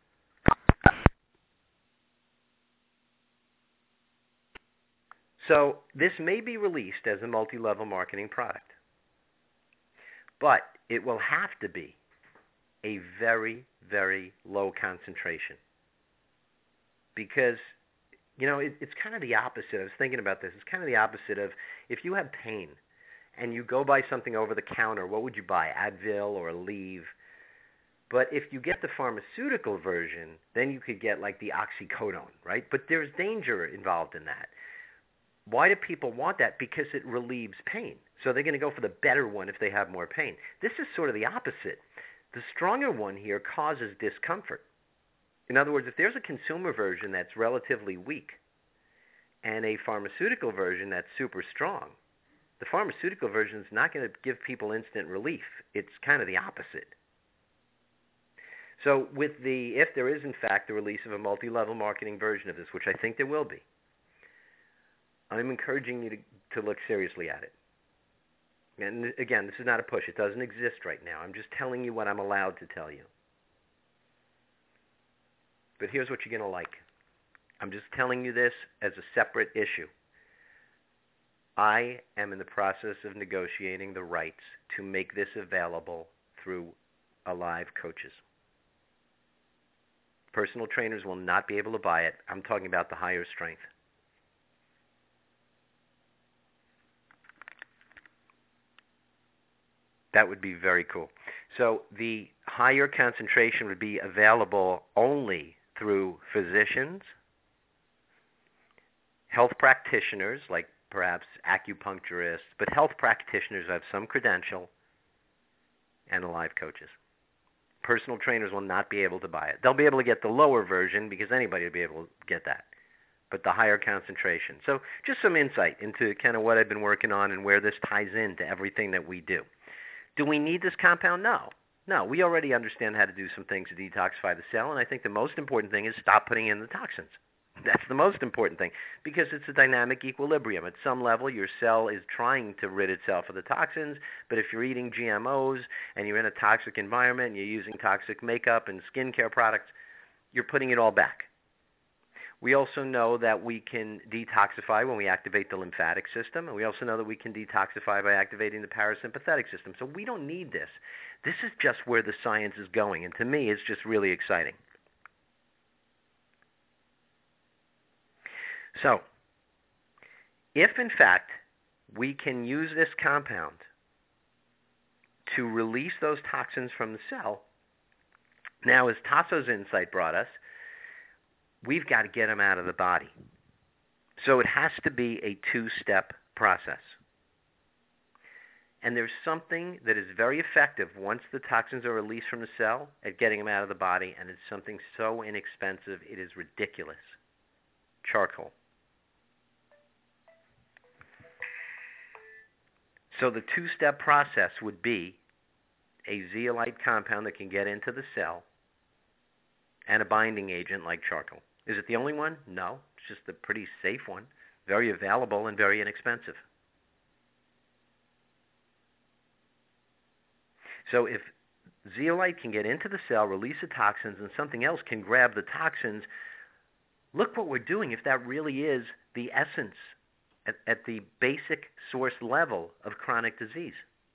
So this may be released as a multi-level marketing product. But it will have to be a very, very low concentration. Because You know, it, it's kind of the opposite. I was thinking about this. It's kind of the opposite of if you have pain and you go buy something over the counter, what would you buy? Advil or Aleve? But if you get the pharmaceutical version, then you could get like the oxycodone, right? But there's danger involved in that. Why do people want that? Because it relieves pain. So they're going to go for the better one if they have more pain. This is sort of the opposite. The stronger one here causes discomfort. In other words, if there's a consumer version that's relatively weak and a pharmaceutical version that's super strong, the pharmaceutical version is not going to give people instant relief. It's kind of the opposite. So with the, if there is in fact the release of a multi-level marketing version of this, which I think there will be, I'm encouraging you to, to look seriously at it. And again, this is not a push. It doesn't exist right now. I'm just telling you what I'm allowed to tell you. But here's what you're going to like. I'm just telling you this as a separate issue. I am in the process of negotiating the rights to make this available through Alive Coaches. Personal trainers will not be able to buy it. I'm talking about the higher strength. That would be very cool. So the higher concentration would be available only through physicians, health practitioners, like perhaps acupuncturists, but health practitioners have some credential, and Alive Coaches. Personal trainers will not be able to buy it. They'll be able to get the lower version because anybody will be able to get that, but the higher concentration. So just some insight into kind of what I've been working on and where this ties into everything that we do. Do we need this compound? No. No, we already understand how to do some things to detoxify the cell, and I think the most important thing is stop putting in the toxins. That's the most important thing, because it's a dynamic equilibrium. At some level, your cell is trying to rid itself of the toxins, but if you're eating G M Os and you're in a toxic environment and you're using toxic makeup and skincare products, you're putting it all back. We also know that we can detoxify when we activate the lymphatic system, and we also know that we can detoxify by activating the parasympathetic system. So we don't need this. This is just where the science is going, and to me, it's just really exciting. So, if in fact we can use this compound to release those toxins from the cell. Now, as Tasso's insight brought us, we've got to get them out of the body. So it has to be a two-step process. And there's something that is very effective once the toxins are released from the cell at getting them out of the body, and it's something so inexpensive it is ridiculous. Charcoal. So the two-step process would be a zeolite compound that can get into the cell and a binding agent like charcoal. Is it the only one? No. It's just a pretty safe one, very available and very inexpensive. So if zeolite can get into the cell, release the toxins, and something else can grab the toxins, look what we're doing if that really is the essence at, at the basic source level of chronic disease.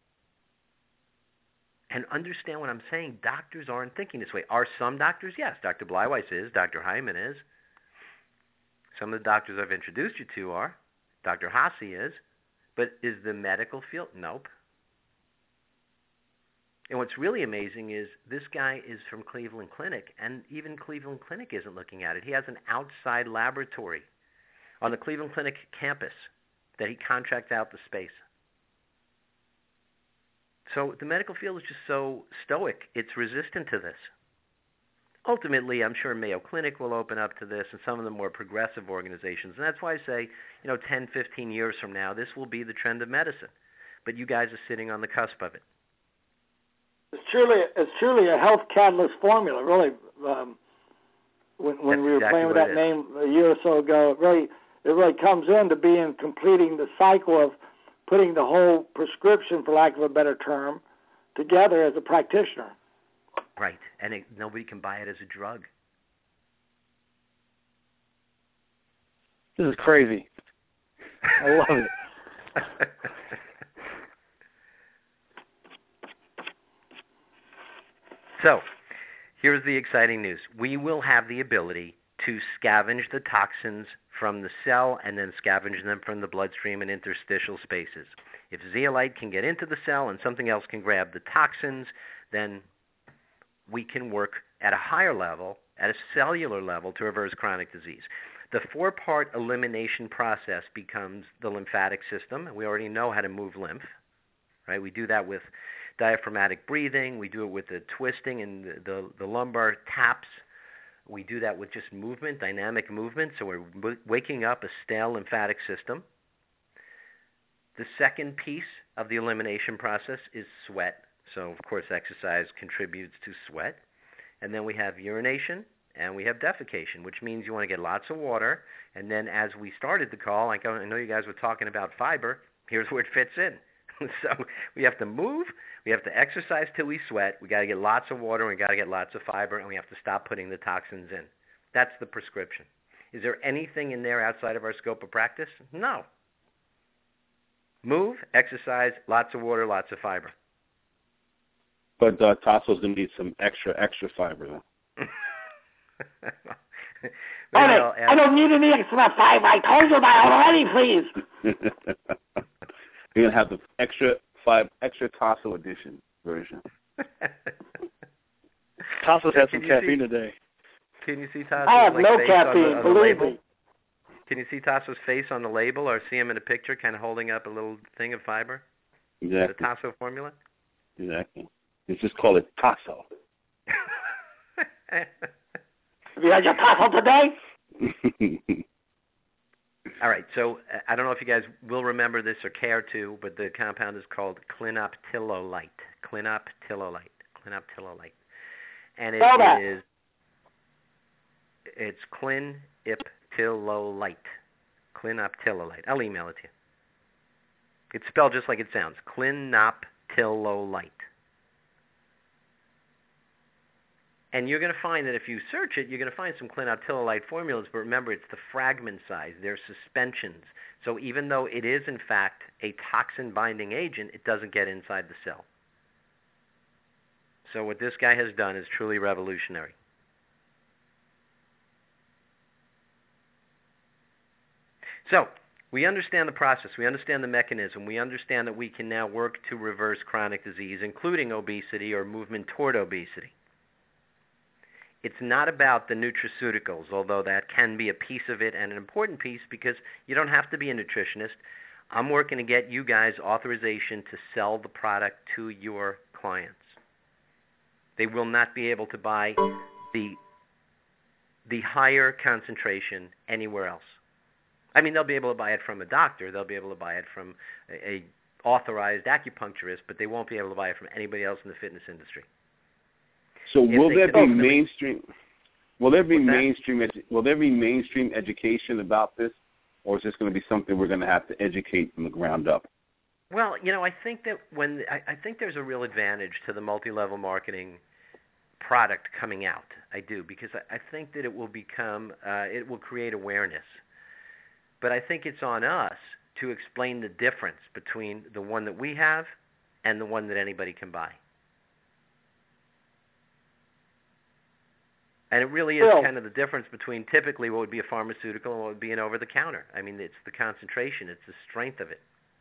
And understand what I'm saying. Doctors aren't thinking this way. Are some doctors? Yes. Doctor Bleiweiss is. Doctor Hyman is. Some of the doctors I've introduced you to are. Doctor Hasse is. But is the medical field? Nope. And what's really amazing is this guy is from Cleveland Clinic, and even Cleveland Clinic isn't looking at it. He has an outside laboratory on the Cleveland Clinic campus that he contracts out the space. So the medical field is just so stoic, it's resistant to this. Ultimately, I'm sure Mayo Clinic will open up to this and some of the more progressive organizations. And that's why I say, you know, ten, fifteen years from now, this will be the trend of medicine. But you guys are sitting on the cusp of it. It's truly, it's truly a health catalyst formula, really. Um, when when That's we were exactly playing with what that it name a year or so ago, it really, it really comes into being completing the cycle of putting the whole prescription, for lack of a better term, together as a practitioner. Right, and it, nobody can buy it as a drug. This is crazy. I love it. So, here's the exciting news. We will have the ability to scavenge the toxins from the cell and then scavenge them from the bloodstream and interstitial spaces. If zeolite can get into the cell and something else can grab the toxins, then we can work at a higher level, at a cellular level, to reverse chronic disease. The four-part elimination process becomes the lymphatic system. We already know how to move lymph, right? We do that with diaphragmatic breathing. We do it with the twisting and the, the, the lumbar taps. We do that with just movement, dynamic movement. So we're w- waking up a stale lymphatic system. The second piece of the elimination process is sweat. So, of course, exercise contributes to sweat. And then we have urination and we have defecation, which means you want to get lots of water. And then as we started the call, like I know you guys were talking about fiber, here's where it fits in. So we have to move, we have to exercise till we sweat, we got to get lots of water, and we got to get lots of fiber, and we have to stop putting the toxins in. That's the prescription. Is there anything in there outside of our scope of practice? No. Move, exercise, lots of water, lots of fiber. But uh, Tasso's going to need some extra, extra fiber, though. Honey, I don't need any extra fiber. I told you that already, please. You're going to have the extra five, extra Tasso edition version. Tasso's had some Can you caffeine see- today. Can you see Tasso's I have like, no face on the, caffeine, on the believe label? me. Can you see Tasso's face on the label or see him in a picture kind of holding up a little thing of fiber? Exactly. The Tasso formula? Exactly. Let's just call it Tasso. Have you had your taco today? All right, so uh, I don't know if you guys will remember this or care to, but the compound is called clinoptilolite. Clinoptilolite. Clinoptilolite. And it Spell that. is, it's cliniptilolite. Clinoptilolite. I'll email it to you. It's spelled just like it sounds. Clinoptilolite. And you're going to find that if you search it, you're going to find some clinoptilolite formulas, but remember, it's the fragment size. They're suspensions. So even though it is, in fact, a toxin-binding agent, it doesn't get inside the cell. So what this guy has done is truly revolutionary. So We understand the process. We understand the mechanism. We understand that we can now work to reverse chronic disease, including obesity or movement toward obesity. It's not about the nutraceuticals, although that can be a piece of it and an important piece because you don't have to be a nutritionist. I'm working to get you guys authorization to sell the product to your clients. They will not be able to buy the the higher concentration anywhere else. I mean, they'll be able to buy it from a doctor. They'll be able to buy it from a, a authorized acupuncturist, but they won't be able to buy it from anybody else in the fitness industry. So If will they there could be ultimately- mainstream? Will there be What's that? mainstream? Edu- will there be mainstream education about this, or is this going to be something we're going to have to educate from the ground up? Well, you know, I think that when I, I think there's a real advantage to the multi-level marketing product coming out. I do, because I, I think that it will become, uh, it will create awareness. But I think it's on us to explain the difference between the one that we have and the one that anybody can buy. And it really is Phil. kind of the difference between typically what would be a pharmaceutical and what would be an over-the-counter. I mean, it's the concentration, it's the strength of it.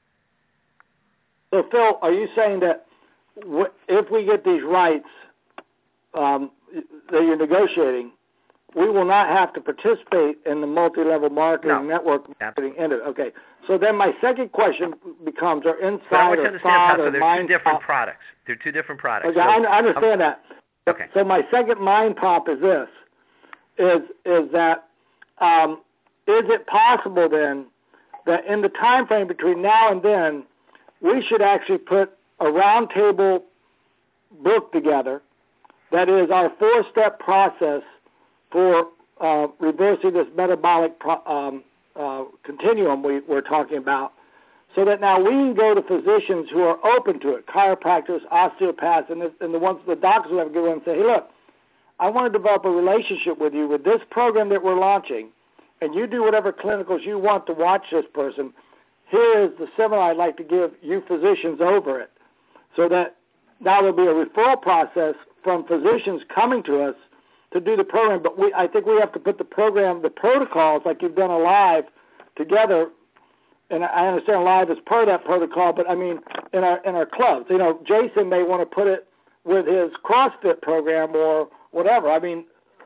So, Phil, are you saying that w- if we get these rights um, that you're negotiating, we will not have to participate in the multi-level marketing No. network marketing end of it? Okay. So then my second question becomes: Are But I inside want you to or understand, thought Tasso, or they're two mind different pop? products. They're two different products. Okay, So, I, I understand that. Okay. So my second mind pop is this: is is that um, is it possible then that in the time frame between now and then, we should actually put a roundtable book together that is our four-step process for uh, reversing this metabolic pro- um, uh, continuum we, we're talking about, so that now we can go to physicians who are open to it, chiropractors, osteopaths, and the, and the ones, the doctors who have to go in and say, hey, look, I want to develop a relationship with you with this program that we're launching, and you do whatever clinicals you want to watch this person. Here is the seminar I'd like to give you physicians over it, so that now there'll be a referral process from physicians coming to us to do the program. But we, I think we have to put the program, the protocols, like you've done a live, together. And I understand live is part of that protocol, but I mean in our in our clubs. You know, Jason may want to put it with his CrossFit program or whatever. I mean,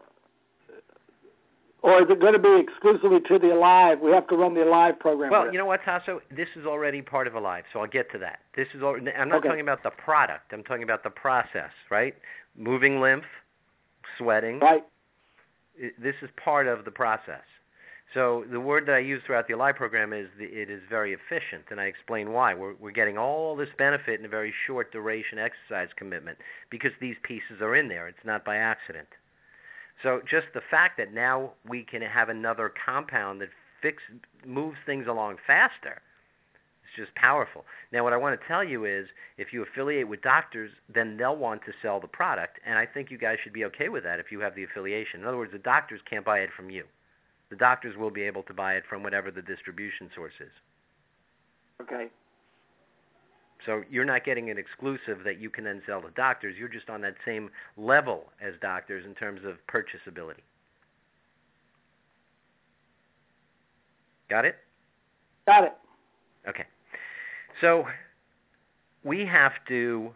or is it going to be exclusively to the Alive? We have to run the Alive program. Well, with you know what, Tasso? This is already part of Alive, so I'll get to that. This is al- I'm not Okay. talking about the product. I'm talking about the process, right? Moving lymph, sweating. Right. It, this is part of the process. So the word that I use throughout the Alive program is the, it is very efficient, and I explain why. We're, we're getting all this benefit in a very short duration exercise commitment because these pieces are in there. It's not by accident. So just the fact that now we can have another compound that fix, moves things along faster is just powerful. Now what I want to tell you is if you affiliate with doctors, then they'll want to sell the product, and I think you guys should be okay with that if you have the affiliation. In other words, the doctors can't buy it from you. The doctors will be able to buy it from whatever the distribution source is. Okay. So you're not getting an exclusive that you can then sell to doctors. You're just on that same level as doctors in terms of purchasability. Got it? Got it. Okay. So we have to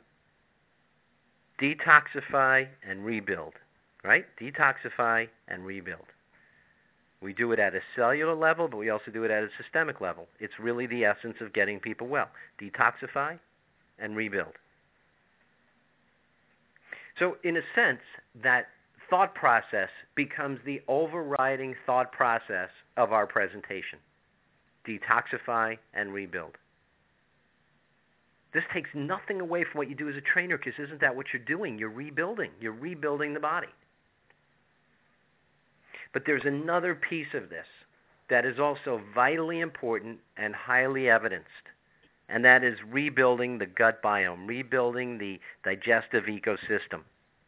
detoxify and rebuild, right? Detoxify and rebuild. We do it at a cellular level, but we also do it at a systemic level. It's really the essence of getting people well. Detoxify and rebuild. So in a sense, that thought process becomes the overriding thought process of our presentation. Detoxify and rebuild. This takes nothing away from what you do as a trainer, because isn't that what you're doing? You're rebuilding. You're rebuilding the body. But there's another piece of this that is also vitally important and highly evidenced, and that is rebuilding the gut biome, rebuilding the digestive ecosystem.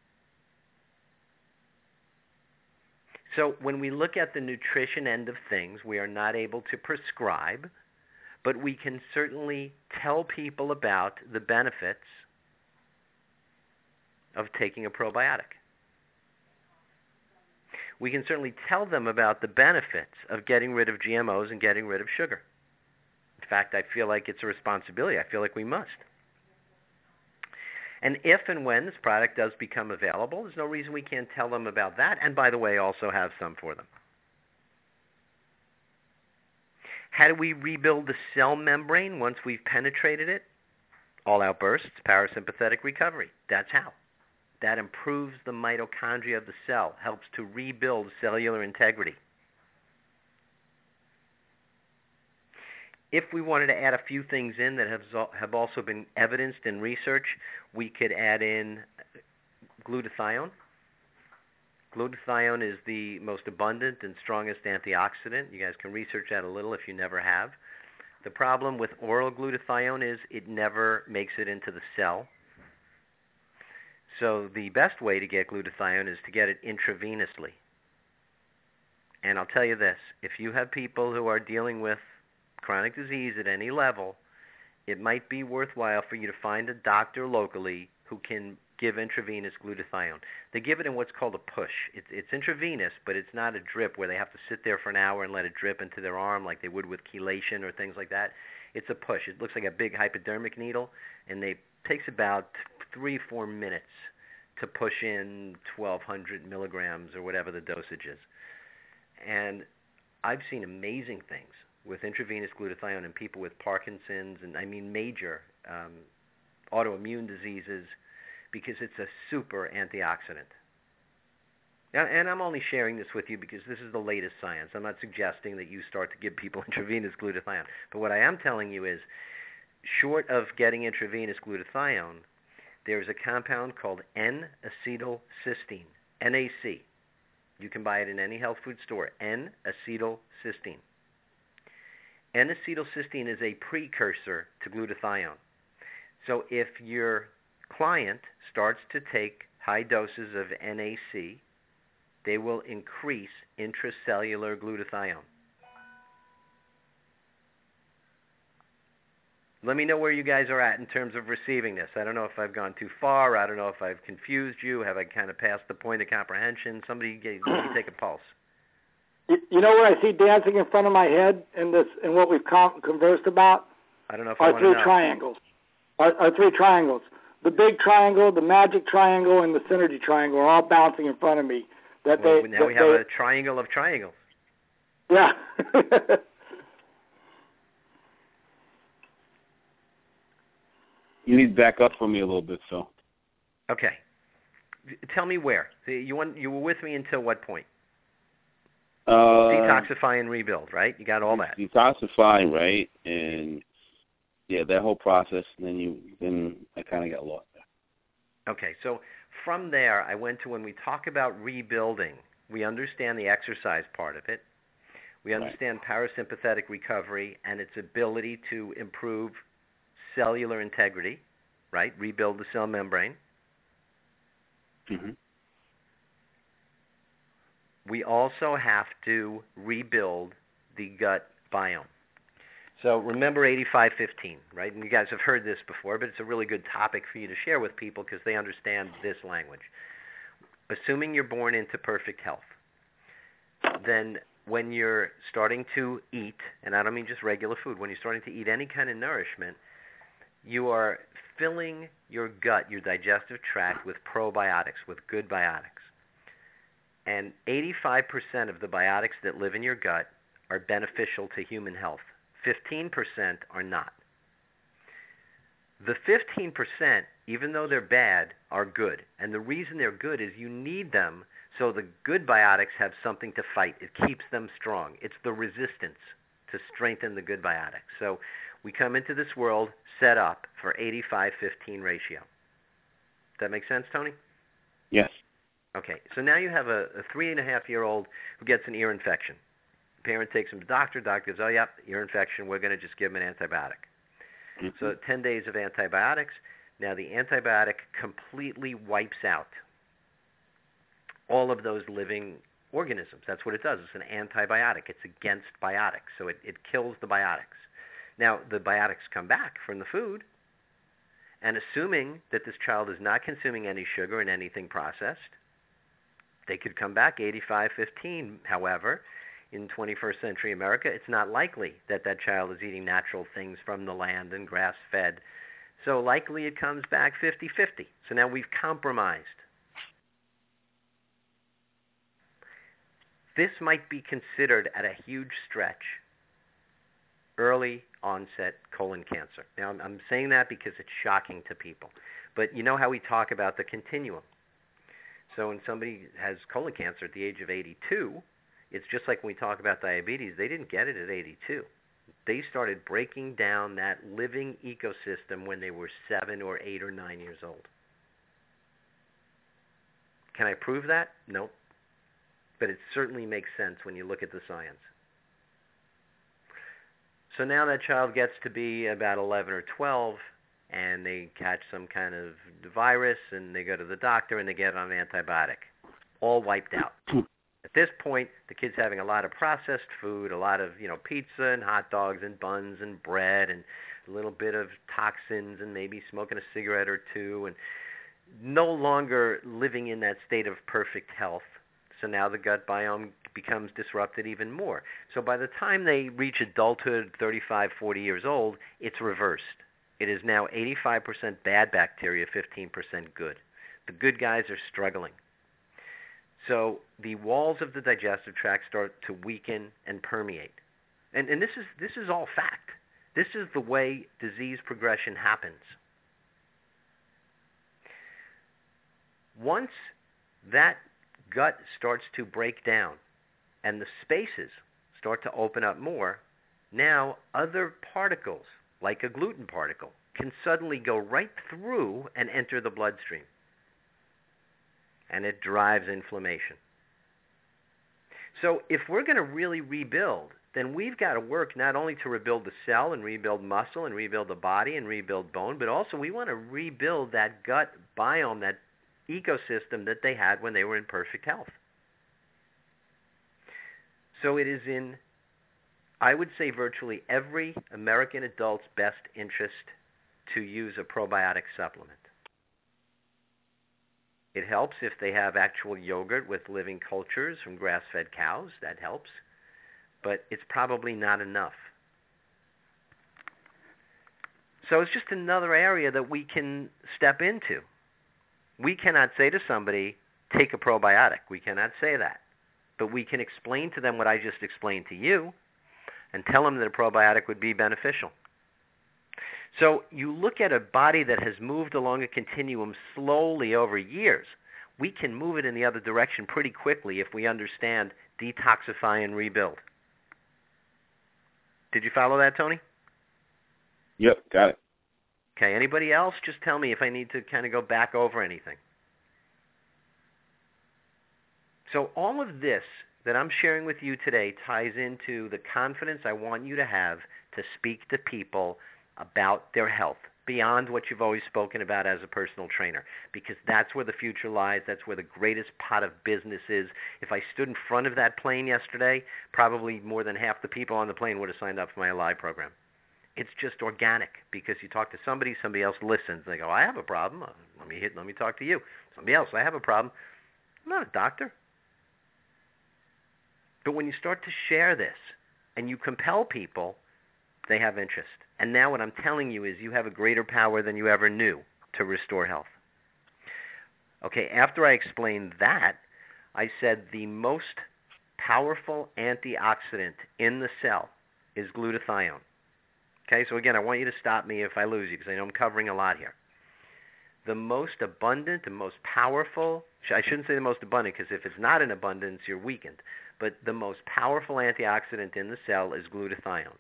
So when we look at the nutrition end of things, we are not able to prescribe, but we can certainly tell people about the benefits of taking a probiotic. We can certainly tell them about the benefits of getting rid of G M Os and getting rid of sugar. fact, I feel like it's a responsibility. I feel like we must. And if and when this product does become available, there's no reason we can't tell them about that. And by the way, also have some for them. How do we rebuild the cell membrane once we've penetrated it? All-out bursts, parasympathetic recovery. That's how. That improves the mitochondria of the cell, helps to rebuild cellular integrity. If we wanted to add a few things in that have, have also been evidenced in research, we could add in glutathione. Glutathione is the most abundant and strongest antioxidant. You guys can research that a little if you never have. The problem with oral glutathione is it never makes it into the cell. So the best way to get glutathione is to get it intravenously. And I'll tell you this, if you have people who are dealing with chronic disease at any level, it might be worthwhile for you to find a doctor locally who can give intravenous glutathione. They give it in what's called a push. It's, it's intravenous, but it's not a drip where they have to sit there for an hour and let it drip into their arm like they would with chelation or things like that. It's a push. It looks like a big hypodermic needle, and it takes about three, four minutes to push in twelve hundred milligrams or whatever the dosage is. And I've seen amazing things with intravenous glutathione in people with Parkinson's and, I mean, major um, autoimmune diseases, because it's a super antioxidant. Now, and I'm only sharing this with you because this is the latest science. I'm not suggesting that you start to give people intravenous glutathione. But what I am telling you is, short of getting intravenous glutathione, there's a compound called N-acetylcysteine, N A C. You can buy it in any health food store, N-acetylcysteine. N-acetylcysteine is a precursor to glutathione. So if your client starts to take high doses of N A C, they will increase intracellular glutathione. Let me know where you guys are at in terms of receiving this. I don't know if I've gone too far. I don't know if I've confused you. Have I kind of passed the point of comprehension? Somebody get, let me take a pulse. You know what I see dancing in front of my head in this, in what we've con- conversed about? I don't know if I are want to three know. triangles. Are, are three triangles. The big triangle, the magic triangle, and the synergy triangle are all bouncing in front of me. That well, they, now that we have they, a triangle of triangles. Yeah. You need to back up for me a little bit, Phil. Okay. Tell me where. You want, you were with me until what point? Uh, Detoxify and rebuild, right? You got all that. Detoxify, right? And yeah, that whole process. And then you, then I kind of got lost there. Okay, so from there, I went to when we talk about rebuilding, we understand the exercise part of it. We understand right. parasympathetic recovery and its ability to improve cellular integrity, right? Rebuild the cell membrane. Mm-hmm. We also have to rebuild the gut biome. So remember eighty-five fifteen, right? And you guys have heard this before, but it's a really good topic for you to share with people because they understand this language. Assuming you're born into perfect health, then when you're starting to eat, and I don't mean just regular food, when you're starting to eat any kind of nourishment, you are filling your gut, your digestive tract, with probiotics, with good biotics. And eighty-five percent of the biotics that live in your gut are beneficial to human health. fifteen percent are not. The fifteen percent, even though they're bad, are good. And the reason they're good is you need them so the good biotics have something to fight. It keeps them strong. It's the resistance to strengthen the good biotics. So we come into this world set up for eighty-five fifteen ratio. Does that make sense, Tony? Yes. Okay, so now you have a, a three-and-a-half-year-old who gets an ear infection. The parent takes him to the doctor. Doctor goes, oh, yep, ear infection. We're going to just give him an antibiotic. Mm-hmm. So ten days of antibiotics. Now the antibiotic completely wipes out all of those living organisms. That's what it does. It's an antibiotic. It's against biotics. So it, it kills the biotics. Now, the biotics come back from the food, and assuming that this child is not consuming any sugar and anything processed, they could come back eighty-five fifteen. However, in twenty-first century America, it's not likely that that child is eating natural things from the land and grass-fed. So likely it comes back fifty-fifty. So now we've compromised. This might be considered at a huge stretch early onset colon cancer. Now, I'm, I'm saying that because it's shocking to people. But you know how we talk about the continuum. So when somebody has colon cancer at the age of eighty-two, it's just like when we talk about diabetes. They didn't get it at eighty-two. They started breaking down that living ecosystem when they were seven or eight or nine years old. Can I prove that? Nope. But it certainly makes sense when you look at the science. So now that child gets to be about eleven or twelve, and they catch some kind of virus, and they go to the doctor, and they get on an antibiotic, all wiped out. At this point, the kid's having a lot of processed food, a lot of, you know, pizza and hot dogs and buns and bread and a little bit of toxins and maybe smoking a cigarette or two, and no longer living in that state of perfect health. So now the gut biome becomes disrupted even more. So by the time they reach adulthood, thirty-five, forty years old, it's reversed. It is now eighty-five percent bad bacteria, fifteen percent good. The good guys are struggling. So the walls of the digestive tract start to weaken and permeate. And, and this is this is all fact. This is the way disease progression happens. Once that gut starts to break down and the spaces start to open up more, now other particles, like a gluten particle, can suddenly go right through and enter the bloodstream. And it drives inflammation. So if we're going to really rebuild, then we've got to work not only to rebuild the cell and rebuild muscle and rebuild the body and rebuild bone, but also we want to rebuild that gut biome, that ecosystem that they had when they were in perfect health. So it is in, I would say, virtually every American adult's best interest to use a probiotic supplement. It helps if they have actual yogurt with living cultures from grass-fed cows. That helps. But it's probably not enough. So it's just another area that we can step into. We cannot say to somebody, take a probiotic. We cannot say that. But we can explain to them what I just explained to you and tell them that a probiotic would be beneficial. So you look at a body that has moved along a continuum slowly over years. We can move it in the other direction pretty quickly if we understand detoxify and rebuild. Did you follow that, Tony? Yep, got it. Okay, anybody else? Just tell me if I need to kind of go back over anything. So all of this that I'm sharing with you today ties into the confidence I want you to have to speak to people about their health beyond what you've always spoken about as a personal trainer, because that's where the future lies. That's where the greatest pot of business is. If I stood in front of that plane yesterday, probably more than half the people on the plane would have signed up for my Alive program. It's just organic because you talk to somebody, somebody else listens. They go, I have a problem. Let me hit, let me talk to you. Somebody else, I have a problem. I'm not a doctor. But when you start to share this and you compel people, they have interest. And now what I'm telling you is you have a greater power than you ever knew to restore health. Okay, after I explained that, I said the most powerful antioxidant in the cell is glutathione. Okay, so again, I want you to stop me if I lose you because I know I'm covering a lot here. The most abundant, the most powerful, I shouldn't say the most abundant because if it's not in abundance, you're weakened. But the most powerful antioxidant in the cell is glutathione.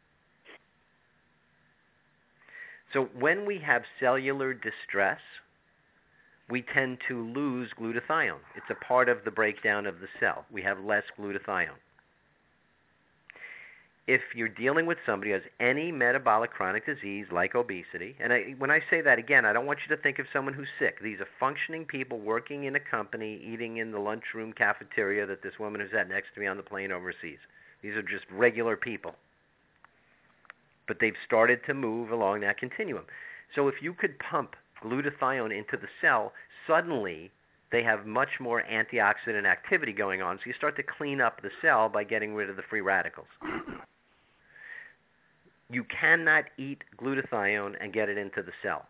So when we have cellular distress, we tend to lose glutathione. It's a part of the breakdown of the cell. We have less glutathione. If you're dealing with somebody who has any metabolic chronic disease like obesity, and I, when I say that again, I don't want you to think of someone who's sick. These are functioning people working in a company, eating in the lunchroom cafeteria that this woman who sat next to me on the plane oversees. These are just regular people. But they've started to move along that continuum. So if you could pump glutathione into the cell, suddenly they have much more antioxidant activity going on. So you start to clean up the cell by getting rid of the free radicals. You cannot eat glutathione and get it into the cell.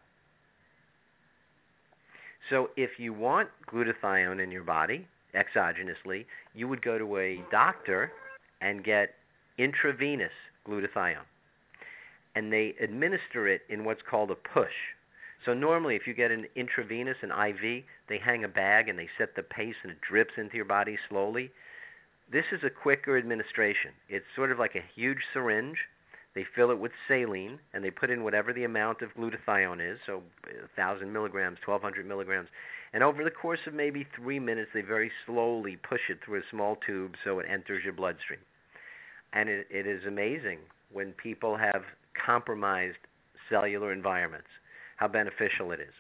So if you want glutathione in your body, exogenously, you would go to a doctor and get intravenous glutathione. And they administer it in what's called a push. So normally if you get an intravenous, an I V, they hang a bag and they set the pace and it drips into your body slowly. This is a quicker administration. It's sort of like a huge syringe. They fill it with saline, and they put in whatever the amount of glutathione is, so one thousand milligrams, twelve hundred milligrams. And over the course of maybe three minutes, they very slowly push it through a small tube so it enters your bloodstream. And it, it is amazing when people have compromised cellular environments, how beneficial it is.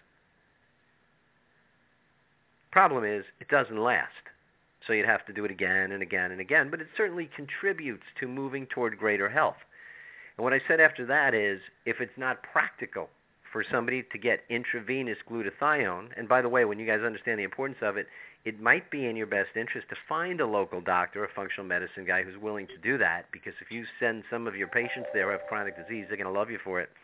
Problem is, it doesn't last. So you'd have to do it again and again and again, but it certainly contributes to moving toward greater health. And what I said after that is, if it's not practical for somebody to get intravenous glutathione, and by the way, when you guys understand the importance of it, it might be in your best interest to find a local doctor, a functional medicine guy who's willing to do that, because if you send some of your patients there who have chronic disease, they're going to love you for it.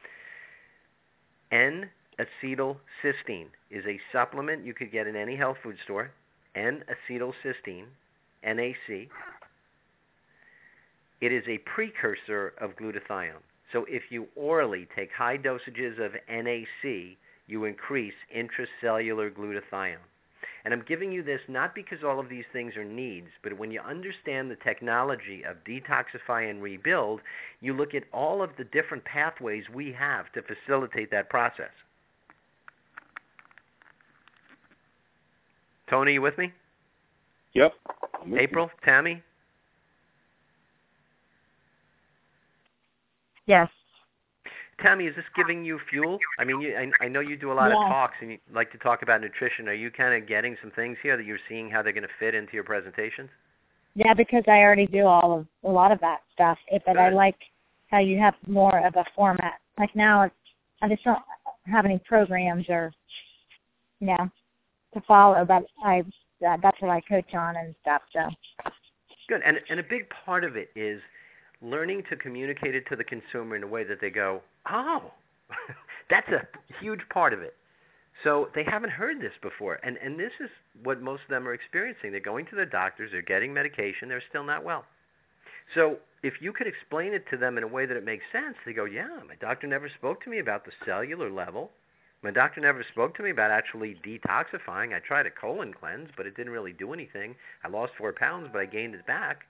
N-acetylcysteine is a supplement you could get in any health food store. N-acetylcysteine, N A C. It is a precursor of glutathione. So if you orally take high dosages of N A C, you increase intracellular glutathione. And I'm giving you this not because all of these things are needs, but when you understand the technology of detoxify and rebuild, you look at all of the different pathways we have to facilitate that process. Tony, you with me? Yep. April, Tammy? Yes. Tammy, is this giving you fuel? I mean, you, I, I know you do a lot yeah. of talks and you like to talk about nutrition. Are you kind of getting some things here that you're seeing how they're going to fit into your presentations? Yeah, because I already do all of a lot of that stuff. It, but Good. I like how you have more of a format. Like now, it's, I just don't have any programs or, you know, to follow. But I uh, that's what I coach on and stuff. So good. And and a big part of it is learning to communicate it to the consumer in a way that they go, oh, that's a huge part of it. So they haven't heard this before. And, and this is what most of them are experiencing. They're going to their doctors, they're getting medication, they're still not well. So if you could explain it to them in a way that it makes sense, they go, yeah, my doctor never spoke to me about the cellular level. My doctor never spoke to me about actually detoxifying. I tried a colon cleanse, but it didn't really do anything. I lost four pounds, but I gained it back.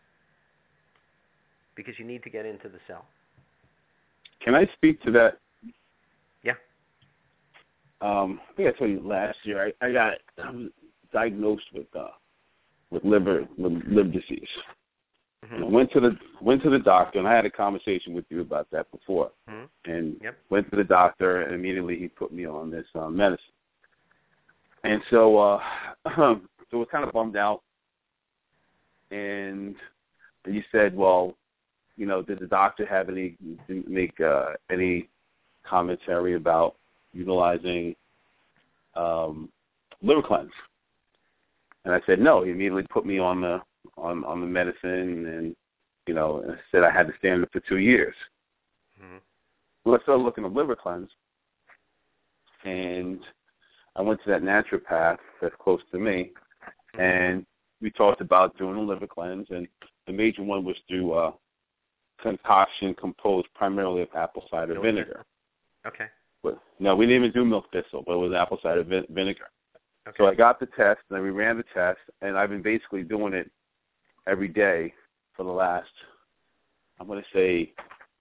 Because you need to get into the cell. Can I speak to that? Yeah. Um, I think I told you last year I, I got I was diagnosed with uh, with liver with liver disease. Mm-hmm. And I went to the went to the doctor, and I had a conversation with you about that before. Mm-hmm. And yep. went to the doctor, and immediately he put me on this uh, medicine. And so, uh, so I was kind of bummed out. And he said, well, you know, did the doctor have any make uh, any commentary about utilizing um, liver cleanse? And I said no. He immediately put me on the on, on the medicine, and you know, said I had to stand it for two years. Mm-hmm. Well, I started looking at liver cleanse, and I went to that naturopath that's close to me, mm-hmm. and we talked about doing a liver cleanse, and the major one was through uh, concoction composed primarily of apple cider milk vinegar. Okay. But, no, we didn't even do milk thistle, but it was apple cider vin- vinegar. Okay. So I got the test, and then we ran the test, and I've been basically doing it every day for the last, I'm going to say,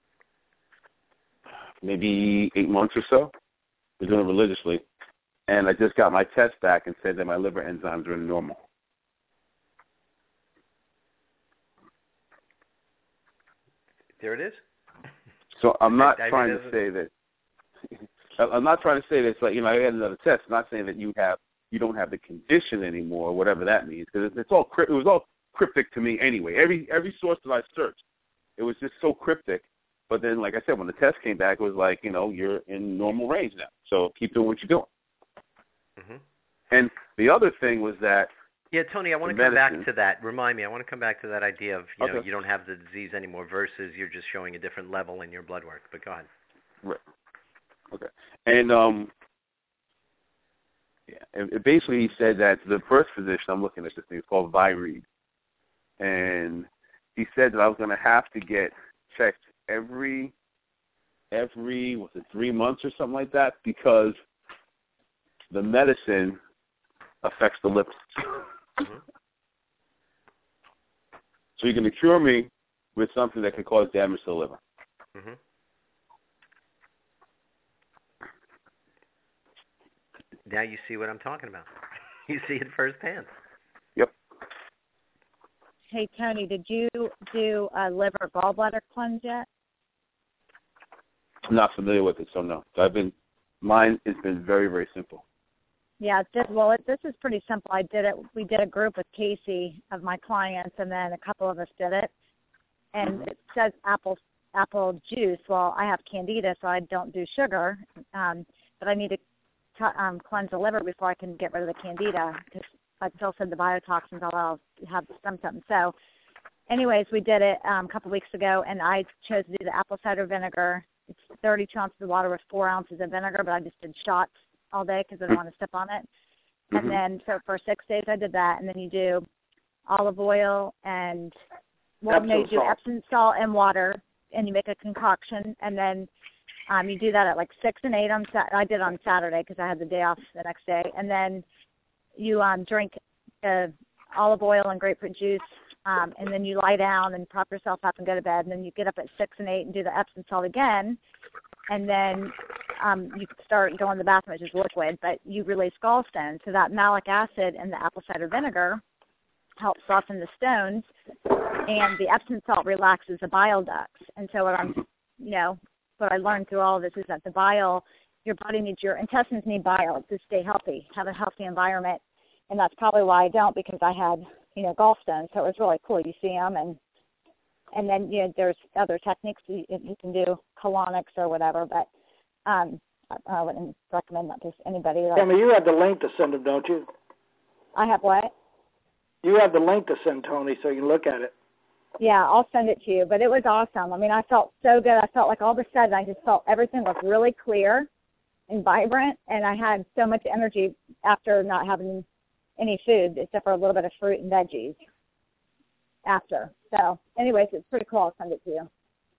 maybe eight months or so. We're doing it religiously. And I just got my test back and said that my liver enzymes are normal. There it is. So I'm not I, I trying mean, to say that. I'm not trying to say that it's like, you know, I had another test. I'm not saying that you have you don't have the condition anymore, whatever that means, because it's all it was all cryptic to me anyway. Every every source that I searched, it was just so cryptic. But then, like I said, when the test came back, it was like, you know, you're in normal range now. So keep doing what you're doing. Mm-hmm. And the other thing was that yeah, Tony, I want to come back to that. Remind me, I want to come back to that idea of you okay. know you don't have the disease anymore versus you're just showing a different level in your blood work. But go ahead. Right. Okay. And um, yeah, and it basically he said that the first physician, I'm looking at this thing, it's called Viread, and he said that I was going to have to get checked every every was it three months or something like that because the medicine affects the liver. Mm-hmm. So you're going to cure me with something that could cause damage to the liver. Mm-hmm. Now you see what I'm talking about. You see it firsthand. Yep. Hey, Tony, did you do a liver gallbladder cleanse yet? I'm not familiar with it, so no. So I've been, mine has been very, very simple. Yeah, it did, well, it, this is pretty simple. I did it. We did a group with Casey of my clients, and then a couple of us did it. And it says apple apple juice. Well, I have candida, so I don't do sugar, um, but I need to t- um, cleanse the liver before I can get rid of the candida because I still said the biotoxins, although I'll have some something. So, anyways, we did it um, a couple weeks ago, and I chose to do the apple cider vinegar. It's thirty-two ounces of water with four ounces of vinegar, but I just did shots all day because I don't want to sip on it. Mm-hmm. And then, so for six days I did that, and then you do olive oil and, well, no, you do Epsom salt and water, and you make a concoction, and then um, you do that at like six and eight on Sa- I did on Saturday because I had the day off the next day, and then you um, drink uh, olive oil and grapefruit juice, um, and then you lie down and prop yourself up and go to bed, and then you get up at six and eight and do the Epsom salt again, and then um, you start going to the bathroom, which is liquid, but you release gallstones. So that malic acid and the apple cider vinegar helps soften the stones, and the Epsom salt relaxes the bile ducts. And so what I'm, you know, what I learned through all of this is that the bile, your body needs, your intestines need bile to stay healthy, have a healthy environment, and that's probably why I don't, because I had, you know, gallstones. So it was really cool. You see them, and and then, you know, there's other techniques you, you can do, colonics or whatever, but um, I, I wouldn't recommend that to anybody. Like, Tammy, you have the link to send them, don't you? I have what? You have the link to send Tony so you can look at it. Yeah, I'll send it to you. But it was awesome. I mean, I felt so good. I felt like all of a sudden I just felt everything was really clear and vibrant, and I had so much energy after not having any food except for a little bit of fruit and veggies after. So, anyways, it's pretty cool. I'll send it to you.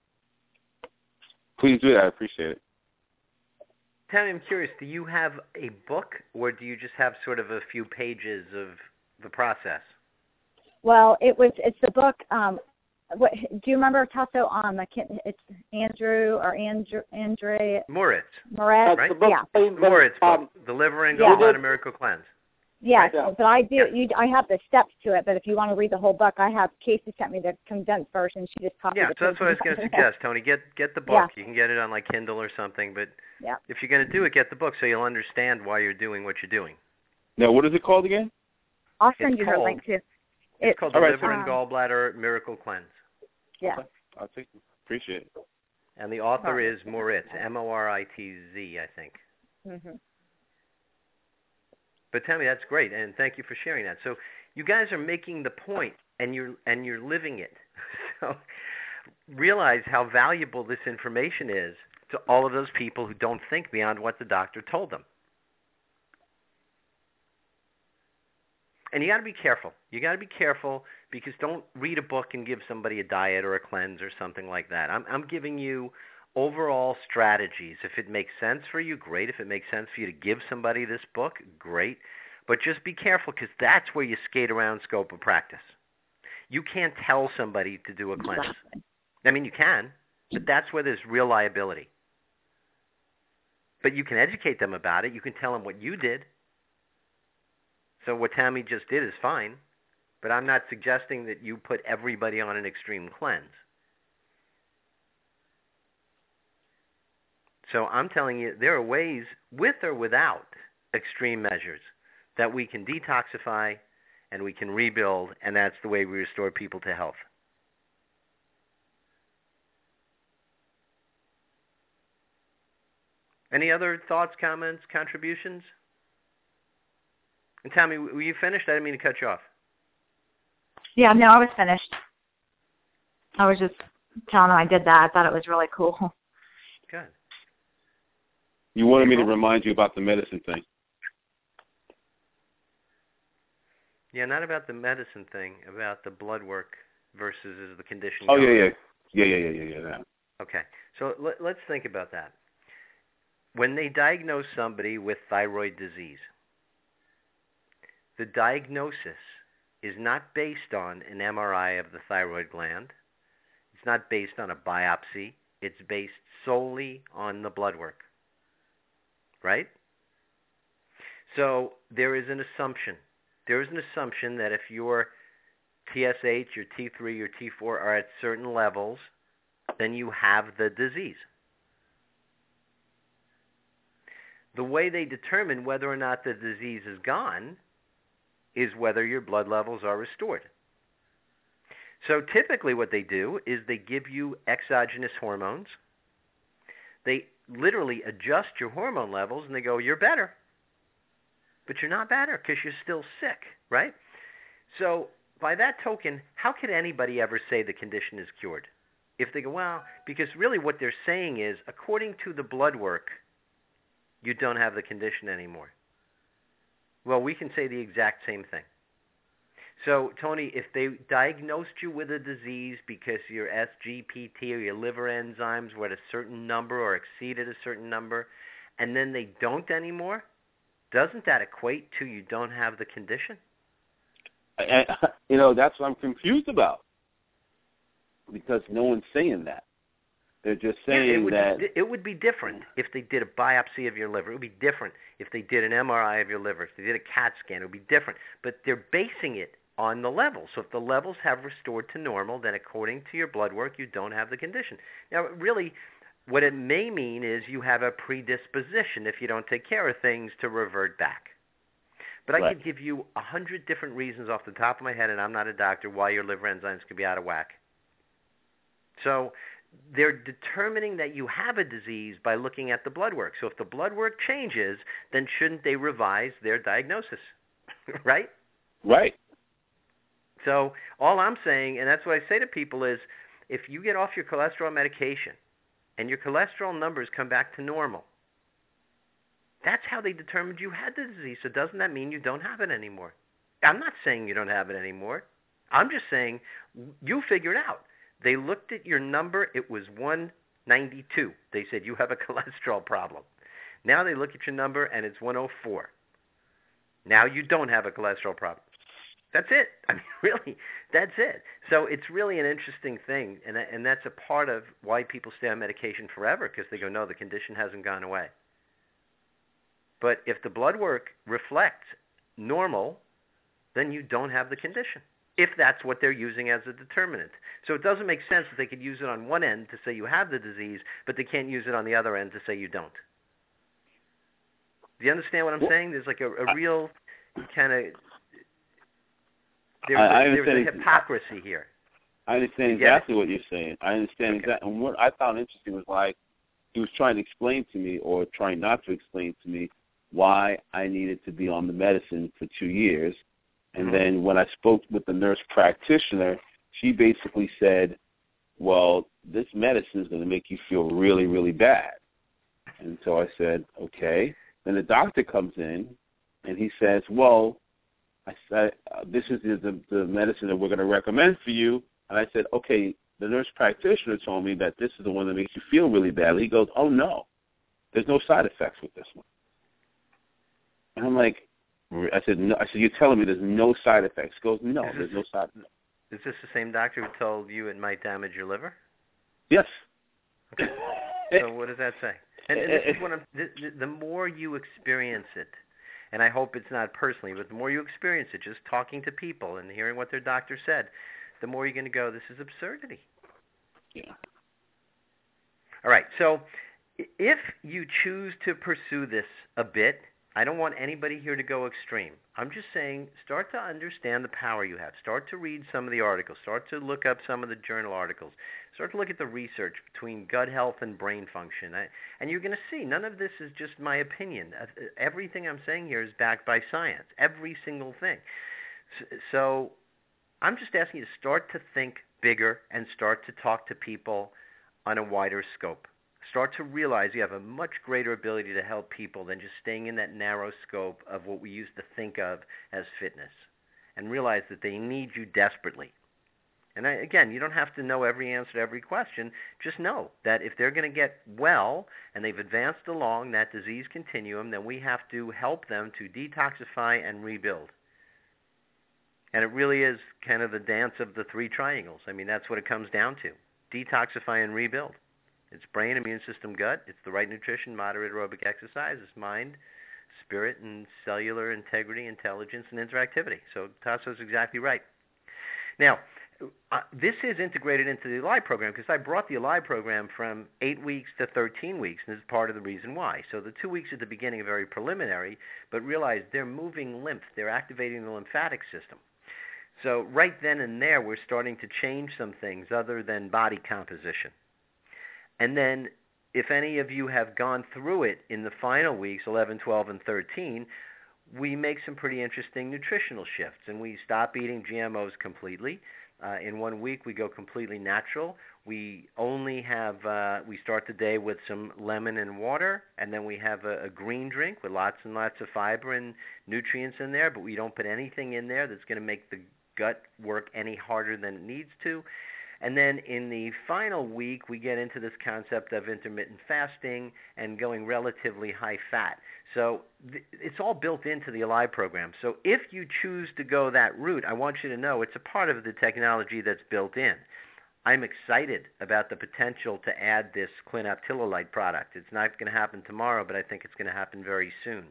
Please do that. I appreciate it. Tammy, I'm curious, do you have a book, or do you just have sort of a few pages of the process? Well, it was. It's the book. Um, what do you remember? Tasso on? I can't. It's Andrew or Andrew Andre Moritz. Moritz. Right? Yeah. Moritz um, book, The Liver and yeah. Gallbladder Miracle Cleanse. Yes, Yeah. but I do. Yeah. You, I have the steps to it. But if you want to read the whole book, I have. Casey sent me the condensed version. She just copied Yeah, it. so that's what I was going to suggest, Tony. Get get the book. Yeah. You can get it on like Kindle or something. But Yeah. if you're going to do it, get the book so you'll understand why you're doing what you're doing. Now, what is it called again? I'll send It's you her called- link too. It's, It's called The all right, Liver and um, Gallbladder Miracle Cleanse. Yeah. Okay. I'll take it. Appreciate it. And the author Right. is Moritz, M O R I T Z, I think. Mm-hmm. But Tammy, that's great, and thank you for sharing that. So you guys are making the point, and you're and you're living it. So realize how valuable this information is to all of those people who don't think beyond what the doctor told them. And you got to be careful. You got to be careful because don't read a book and give somebody a diet or a cleanse or something like that. I'm I'm giving you overall strategies. If it makes sense for you, great. If it makes sense for you to give somebody this book, great. But just be careful because that's where you skate around scope of practice. You can't tell somebody to do a cleanse. Exactly. I mean, you can, but that's where there's real liability. But you can educate them about it. You can tell them what you did. So what Tammy just did is fine, but I'm not suggesting that you put everybody on an extreme cleanse. So I'm telling you, there are ways, with or without extreme measures, that we can detoxify and we can rebuild, and that's the way we restore people to health. Any other thoughts, comments, contributions? And Tommy, were you finished? I didn't mean to cut you off. Yeah, no, I was finished. I was just telling them I did that. I thought it was really cool. Good. You wanted me to remind you about the medicine thing. Yeah, not about the medicine thing, about the blood work versus is the condition Oh, going? yeah, yeah. Yeah, yeah, yeah, yeah, yeah. Okay. So let, let's think about that. When they diagnose somebody with thyroid disease, the diagnosis is not based on an M R I of the thyroid gland. It's not based on a biopsy. It's based solely on the blood work. Right? So there is an assumption. There is an assumption that if your T S H, your T three, your T four are at certain levels, then you have the disease. The way they determine whether or not the disease is gone is whether your blood levels are restored. So typically what they do is they give you exogenous hormones. They literally adjust your hormone levels and they go, you're better. But you're not better because you're still sick, right? So by that token, how could anybody ever say the condition is cured? If they go, well, because really what they're saying is, according to the blood work, you don't have the condition anymore. Well, we can say the exact same thing. So, Tony, if they diagnosed you with a disease because your S G P T or your liver enzymes were at a certain number or exceeded a certain number, and then they don't anymore, doesn't that equate to you don't have the condition? I, I, you know, that's what I'm confused about, because no one's saying that. They're just saying yeah, it would that... Be, it would be different if they did a biopsy of your liver. It would be different if they did an M R I of your liver. If they did a CAT scan, it would be different. But they're basing it on the levels. So if the levels have restored to normal, then according to your blood work, you don't have the condition. Now, really, what it may mean is you have a predisposition, if you don't take care of things, to revert back. But I right. could give you a hundred different reasons off the top of my head, and I'm not a doctor, why your liver enzymes could be out of whack. So they're determining that you have a disease by looking at the blood work. So if the blood work changes, then shouldn't they revise their diagnosis? Right? Right. So all I'm saying, and that's what I say to people, is if you get off your cholesterol medication and your cholesterol numbers come back to normal, that's how they determined you had the disease. So doesn't that mean you don't have it anymore? I'm not saying you don't have it anymore. I'm just saying you figured out. They looked at your number. It was one ninety-two. They said you have a cholesterol problem. Now they look at your number, and it's one oh four. Now you don't have a cholesterol problem. That's it. I mean, really, that's it. So it's really an interesting thing, and and that's a part of why people stay on medication forever, because they go, no, the condition hasn't gone away. But if the blood work reflects normal, then you don't have the condition, if that's what they're using as a determinant. So it doesn't make sense that they could use it on one end to say you have the disease, but they can't use it on the other end to say you don't. Do you understand what I'm well, saying? There's like a, a real kind of... There's, I, I a, there's a hypocrisy here. I understand exactly what you're saying. I understand okay. exactly. And what I found interesting was like he was trying to explain to me, or trying not to explain to me, why I needed to be on the medicine for two years. And mm-hmm. then when I spoke with the nurse practitioner, she basically said, well, this medicine is going to make you feel really, really bad. And so I said, okay. Then the doctor comes in, and he says, well, I said, uh, this is the, the, the medicine that we're going to recommend for you. And I said, okay, the nurse practitioner told me that this is the one that makes you feel really badly. He goes, oh, no, there's no side effects with this one. And I'm like, I said, no. I said, you're telling me there's no side effects? He goes, no, there's no side effects. Is this the same doctor who told you it might damage your liver? Yes. Okay. So what does that say? And, and this is what I'm, the, the more you experience it, and I hope it's not personally, but the more you experience it, just talking to people and hearing what their doctor said, the more you're going to go, this is absurdity. Yeah. All right. So if you choose to pursue this a bit, I don't want anybody here to go extreme. I'm just saying start to understand the power you have. Start to read some of the articles. Start to look up some of the journal articles. Start to look at the research between gut health and brain function. I, and you're going to see none of this is just my opinion. Everything I'm saying here is backed by science, every single thing. So I'm just asking you to start to think bigger and start to talk to people on a wider scope. Start to realize you have a much greater ability to help people than just staying in that narrow scope of what we used to think of as fitness, and realize that they need you desperately. And I, again, you don't have to know every answer to every question. Just know that if they're going to get well and they've advanced along that disease continuum, then we have to help them to detoxify and rebuild. And it really is kind of the dance of the three triangles. I mean, that's what it comes down to. Detoxify and rebuild. It's brain, immune system, gut. It's the right nutrition, moderate aerobic exercise. It's mind, spirit, and cellular integrity, intelligence, and interactivity. So Tasso's exactly right. Now, uh, this is integrated into the Alive program because I brought the Alive program from eight weeks to thirteen weeks, and this is part of the reason why. So the two weeks at the beginning are very preliminary, but realize they're moving lymph. They're activating the lymphatic system. So right then and there, we're starting to change some things other than body composition. And then if any of you have gone through it in the final weeks, eleven, twelve, and thirteen, we make some pretty interesting nutritional shifts, and we stop eating G M Os completely. Uh, in one week, we go completely natural. We only have, uh, we start the day with some lemon and water, and then we have a, a green drink with lots and lots of fiber and nutrients in there, but we don't put anything in there that's going to make the gut work any harder than it needs to. And then in the final week, we get into this concept of intermittent fasting and going relatively high fat. So th- it's all built into the Alive program. So if you choose to go that route, I want you to know it's a part of the technology that's built in. I'm excited about the potential to add this clinoptilolite product. It's not going to happen tomorrow, but I think it's going to happen very soon.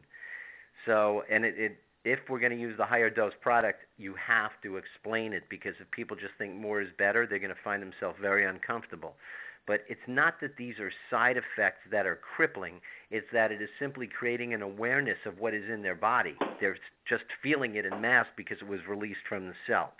So, and it, it if we're going to use the higher dose product, you have to explain it, because if people just think more is better, they're going to find themselves very uncomfortable. But it's not that these are side effects that are crippling. It's that it is simply creating an awareness of what is in their body. They're just feeling it in mass because it was released from the cell.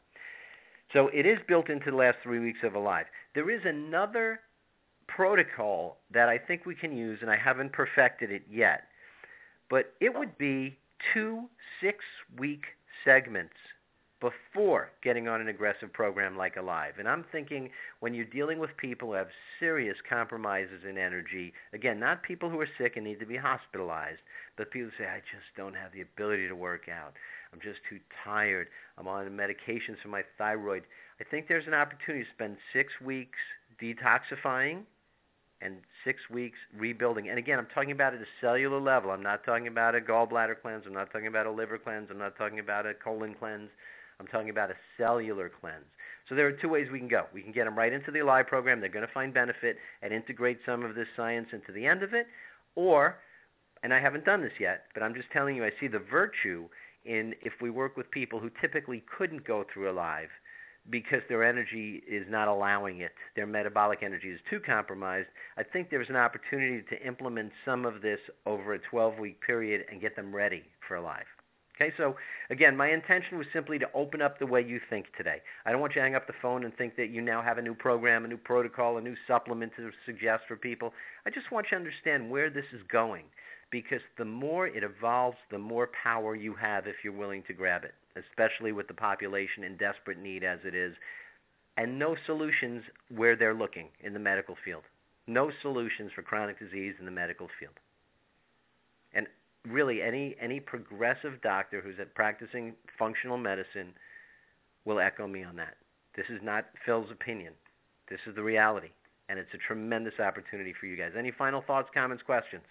So it is built into the last three weeks of Alive. There is another protocol that I think we can use, and I haven't perfected it yet. But it would be two six-week segments before getting on an aggressive program like Alive. And I'm thinking when you're dealing with people who have serious compromises in energy, again, not people who are sick and need to be hospitalized, but people who say, I just don't have the ability to work out. I'm just too tired. I'm on medications for my thyroid. I think there's an opportunity to spend six weeks detoxifying and six weeks rebuilding. And again, I'm talking about at a cellular level. I'm not talking about a gallbladder cleanse. I'm not talking about a liver cleanse. I'm not talking about a colon cleanse. I'm talking about a cellular cleanse. So there are two ways we can go. We can get them right into the Alive program. They're going to find benefit and integrate some of this science into the end of it. Or, and I haven't done this yet, but I'm just telling you I see the virtue in if we work with people who typically couldn't go through Alive because their energy is not allowing it, their metabolic energy is too compromised. I think there's an opportunity to implement some of this over a twelve-week period and get them ready for Alive. Okay, so again, my intention was simply to open up the way you think today. I don't want you to hang up the phone and think that you now have a new program, a new protocol, a new supplement to suggest for people. I just want you to understand where this is going, because the more it evolves, the more power you have if you're willing to grab it, especially with the population in desperate need as it is, and no solutions where they're looking in the medical field. No solutions for chronic disease in the medical field. And really, any any progressive doctor who's at practicing functional medicine will echo me on that. This is not Phil's opinion. This is the reality, and it's a tremendous opportunity for you guys. Any final thoughts, comments, questions?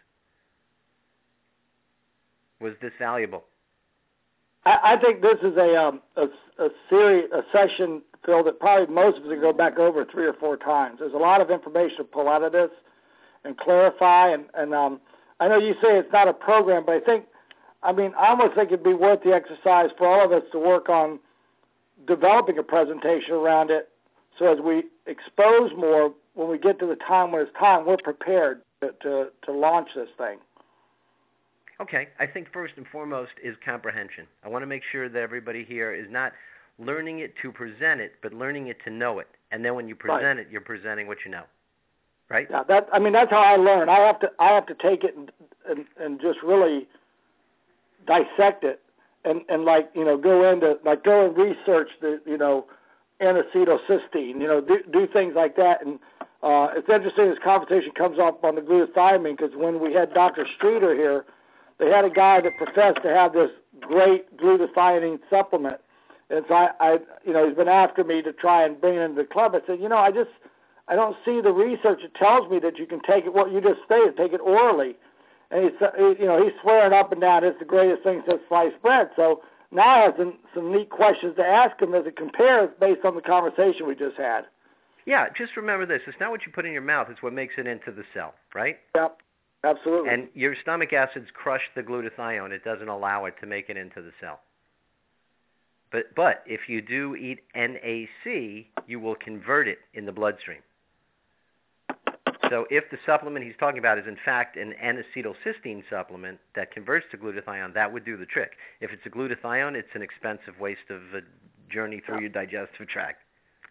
Was this valuable? I, I think this is a um, a, a series, a session, Phil, that probably most of us can go back over three or four times. There's a lot of information to pull out of this and clarify, and, and um, I know you say it's not a program, but I think, I mean, I almost think it'd be worth the exercise for all of us to work on developing a presentation around it, so as we expose more, when we get to the time when it's time, we're prepared to, to, to launch this thing. Okay, I think first and foremost is comprehension. I want to make sure that everybody here is not learning it to present it, but learning it to know it. And then when you present Right. it, you're presenting what you know. Right? Yeah, that I mean that's how I learn. I have to I have to take it and and, and just really dissect it and, and like, you know, go into like go and research the, you know, N-acetylcysteine, you know, do, do things like that. And uh, it's interesting this conversation comes up on the glutathione because when we had Doctor Streeter here, they had a guy that professed to have this great glutathione supplement. And so I, I, you know, he's been after me to try and bring it into the club. I said, you know, I just, I don't see the research that tells me that you can take it, what you just stated, take it orally. And he's, you know, he's swearing up and down it's the greatest thing since sliced bread. So now I have some, some neat questions to ask him as it compares based on the conversation we just had. Yeah, just remember this. It's not what you put in your mouth. It's what makes it into the cell, right? Yep, absolutely. And your stomach acids crush the glutathione. It doesn't allow it to make it into the cell. But but if you do eat N A C, you will convert it in the bloodstream. So if the supplement he's talking about is in fact an N-acetylcysteine supplement that converts to glutathione, that would do the trick. If it's a glutathione, it's an expensive waste of a journey through your digestive tract.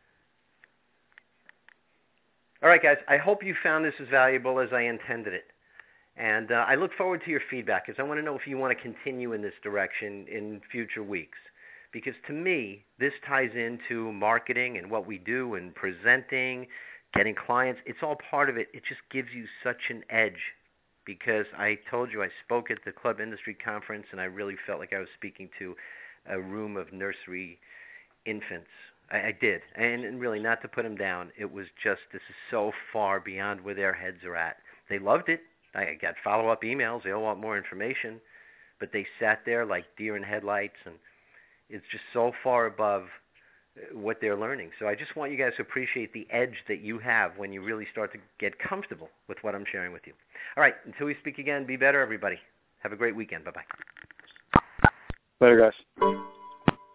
All right, guys, I hope you found this as valuable as I intended it. And uh, I look forward to your feedback because I want to know if you want to continue in this direction in future weeks. Because to me, this ties into marketing and what we do and presenting, getting clients. It's all part of it. It just gives you such an edge because I told you I spoke at the Club Industry Conference and I really felt like I was speaking to a room of nursery infants. I, I did. And, and really, not to put them down, it was just this is so far beyond where their heads are at. They loved it. I got follow-up emails. They all want more information. But they sat there like deer in headlights, and it's just so far above what they're learning. So I just want you guys to appreciate the edge that you have when you really start to get comfortable with what I'm sharing with you. All right, until we speak again, be better, everybody. Have a great weekend. Bye-bye. Later, guys.